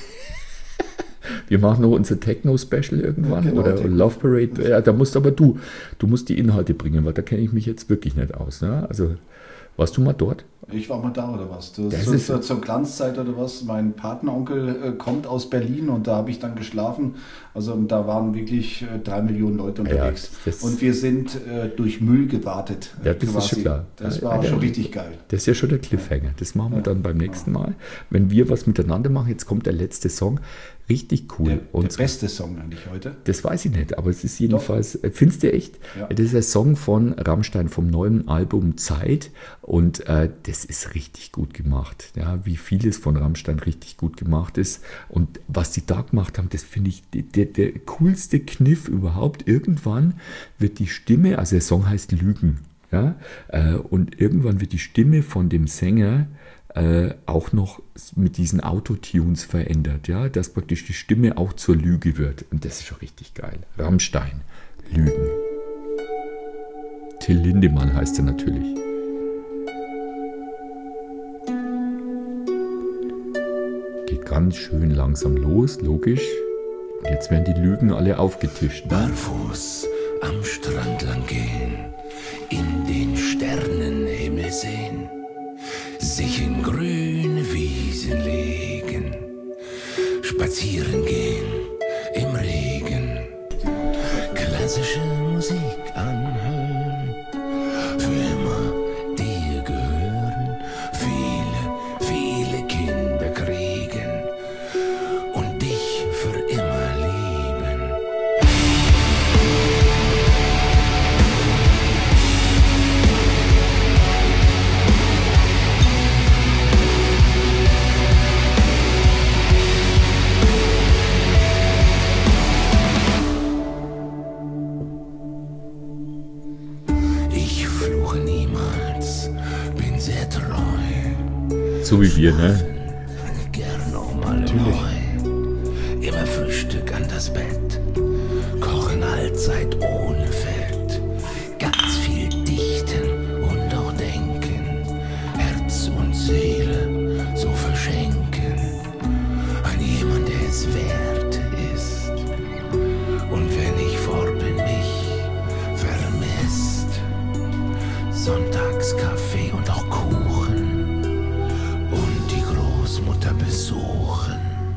Wir machen noch unser Techno-Special irgendwann Ja, genau, oder Techno. Love Parade. Ja, da musst aber du, du musst die Inhalte bringen, weil da kenne ich mich jetzt wirklich nicht aus. Ne? Also warst du mal dort? Ich war mal da oder was? Das Das so, ist- so, zur Glanzzeit oder was? Mein Patenonkel äh, kommt aus Berlin und da habe ich dann geschlafen. Also da waren wirklich äh, drei Millionen Leute unterwegs. das- und wir sind äh, durch Müll gewartet. äh, Ja, das ist schon klar. Das Ja, war ja, schon ja. richtig geil. Das ist ja schon der Cliffhanger. Das machen wir dann beim nächsten Mal. Wenn wir was miteinander machen, jetzt kommt der letzte Song. Richtig cool. Der, der Und beste Song eigentlich heute. das weiß ich nicht, aber es ist jedenfalls, äh, findest du echt? Ja. Das ist ein Song von Rammstein vom neuen Album Zeit und äh, das ist richtig gut gemacht. Ja, wie vieles von Rammstein richtig gut gemacht ist und was die da gemacht haben, das finde ich die- der, der coolste Kniff überhaupt. Irgendwann wird die Stimme, also der Song heißt Lügen, ja, äh, und irgendwann wird die Stimme von dem Sänger äh, auch noch mit diesen Autotunes verändert, ja, dass praktisch die Stimme auch zur Lüge wird. Und das ist schon richtig geil. Rammstein, Lügen. Till Lindemann heißt er natürlich. Geht ganz schön langsam los, logisch. Und jetzt werden die Lügen alle aufgetischt. Ne? Barfuß am Strand lang gehen, in den Sternenhimmel sehen, sich in grüne Wiesen legen, spazieren gehen im Regen, klassische Musik anhören, für immer dir gehören, viele, viele Kinder kriegen und dich für immer lieben. Ich fluche niemals, bin sehr treu. So wie wir, ne? Gern nochmal neu. Immer Frühstück an das Bett. Kochen allzeit ohne Fett. Ganz viel dichten und auch denken. Herz und Seele so verschenken. An jemand, der es wert ist. Und wenn ich fort bin, mich vermisst. Sonntagskaffee und auch Kuchen. Und die Großmutter besuchen.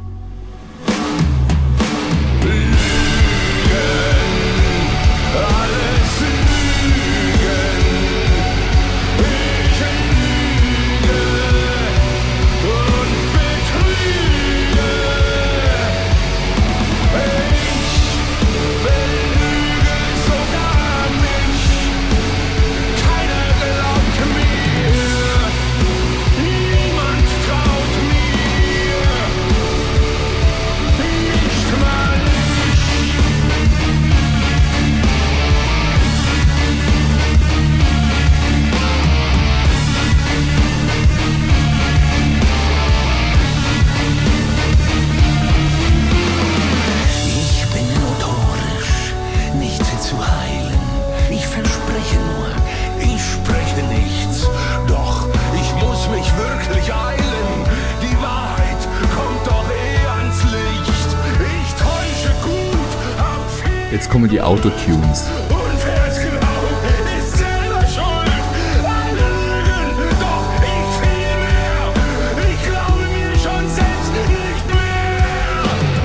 Ich bin notorisch, nicht zu heilen. Ich verspreche nur, ich spreche nichts. Doch ich muss mich wirklich eilen. Die Wahrheit kommt doch eh ans Licht. Ich täusche gut, hab viel Jetzt kommen die Autotunes. und wer es glaubt, ist selber schuld. An Lügen, doch ich viel mehr. Ich glaube mir schon selbst nicht mehr.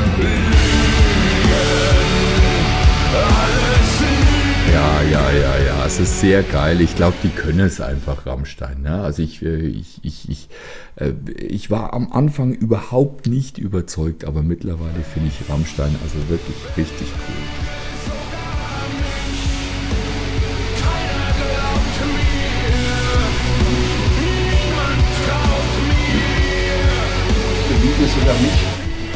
Ja, ja, ja, ja, es ist sehr geil. Ich glaube, die können es einfach, Rammstein. Ne? Also ich, äh, ich, ich, ich, äh, ich war am Anfang überhaupt nicht überzeugt, aber mittlerweile finde ich Rammstein also wirklich richtig cool. Liebe sogar mich.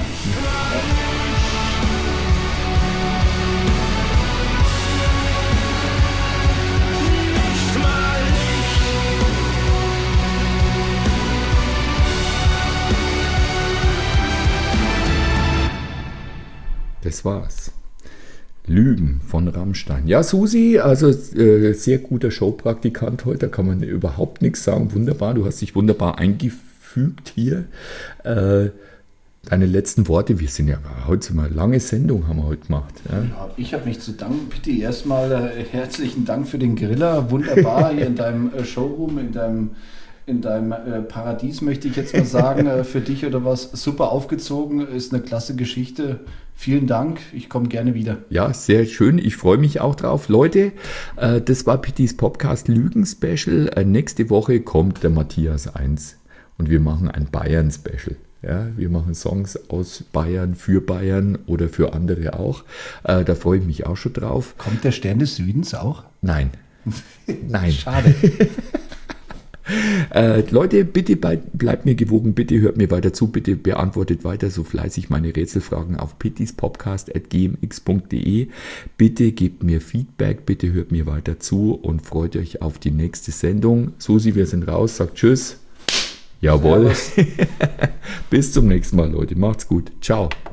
Das war's. Lügen von Rammstein. Ja, Susi, also äh, sehr guter Showpraktikant heute, da kann man überhaupt nichts sagen. Wunderbar, du hast dich wunderbar eingefügt hier. Äh, deine letzten Worte, wir sind ja heute sind wir eine lange Sendung, haben wir heute gemacht. Ja? Ja, ich habe mich zu danken. Pitti, erstmal äh, herzlichen Dank für den Griller. Wunderbar hier in deinem äh, Showroom, in deinem, in deinem äh, Paradies, möchte ich jetzt mal sagen. äh, für dich oder was. Super aufgezogen, ist eine klasse Geschichte. Vielen Dank, ich komme gerne wieder. Ja, sehr schön. Ich freue mich auch drauf. Leute, äh, das war Pittis Podcast Lügen-Special. Äh, nächste Woche kommt der Matthias eins und wir machen ein Bayern-Special. Ja, wir machen Songs aus Bayern, für Bayern oder für andere auch. Äh, da freue ich mich auch schon drauf. Kommt der Stern des Südens auch? Nein. Nein. Schade. Äh, Leute, bitte bei, bleibt mir gewogen, bitte hört mir weiter zu, bitte beantwortet weiter so fleißig meine Rätselfragen auf pittispodcast at g m x punkt d e. Bitte gebt mir Feedback, bitte hört mir weiter zu und freut euch auf die nächste Sendung. Susi, wir sind raus, sagt Tschüss. Jawohl. Bis zum nächsten Mal, Leute. Macht's gut. Ciao.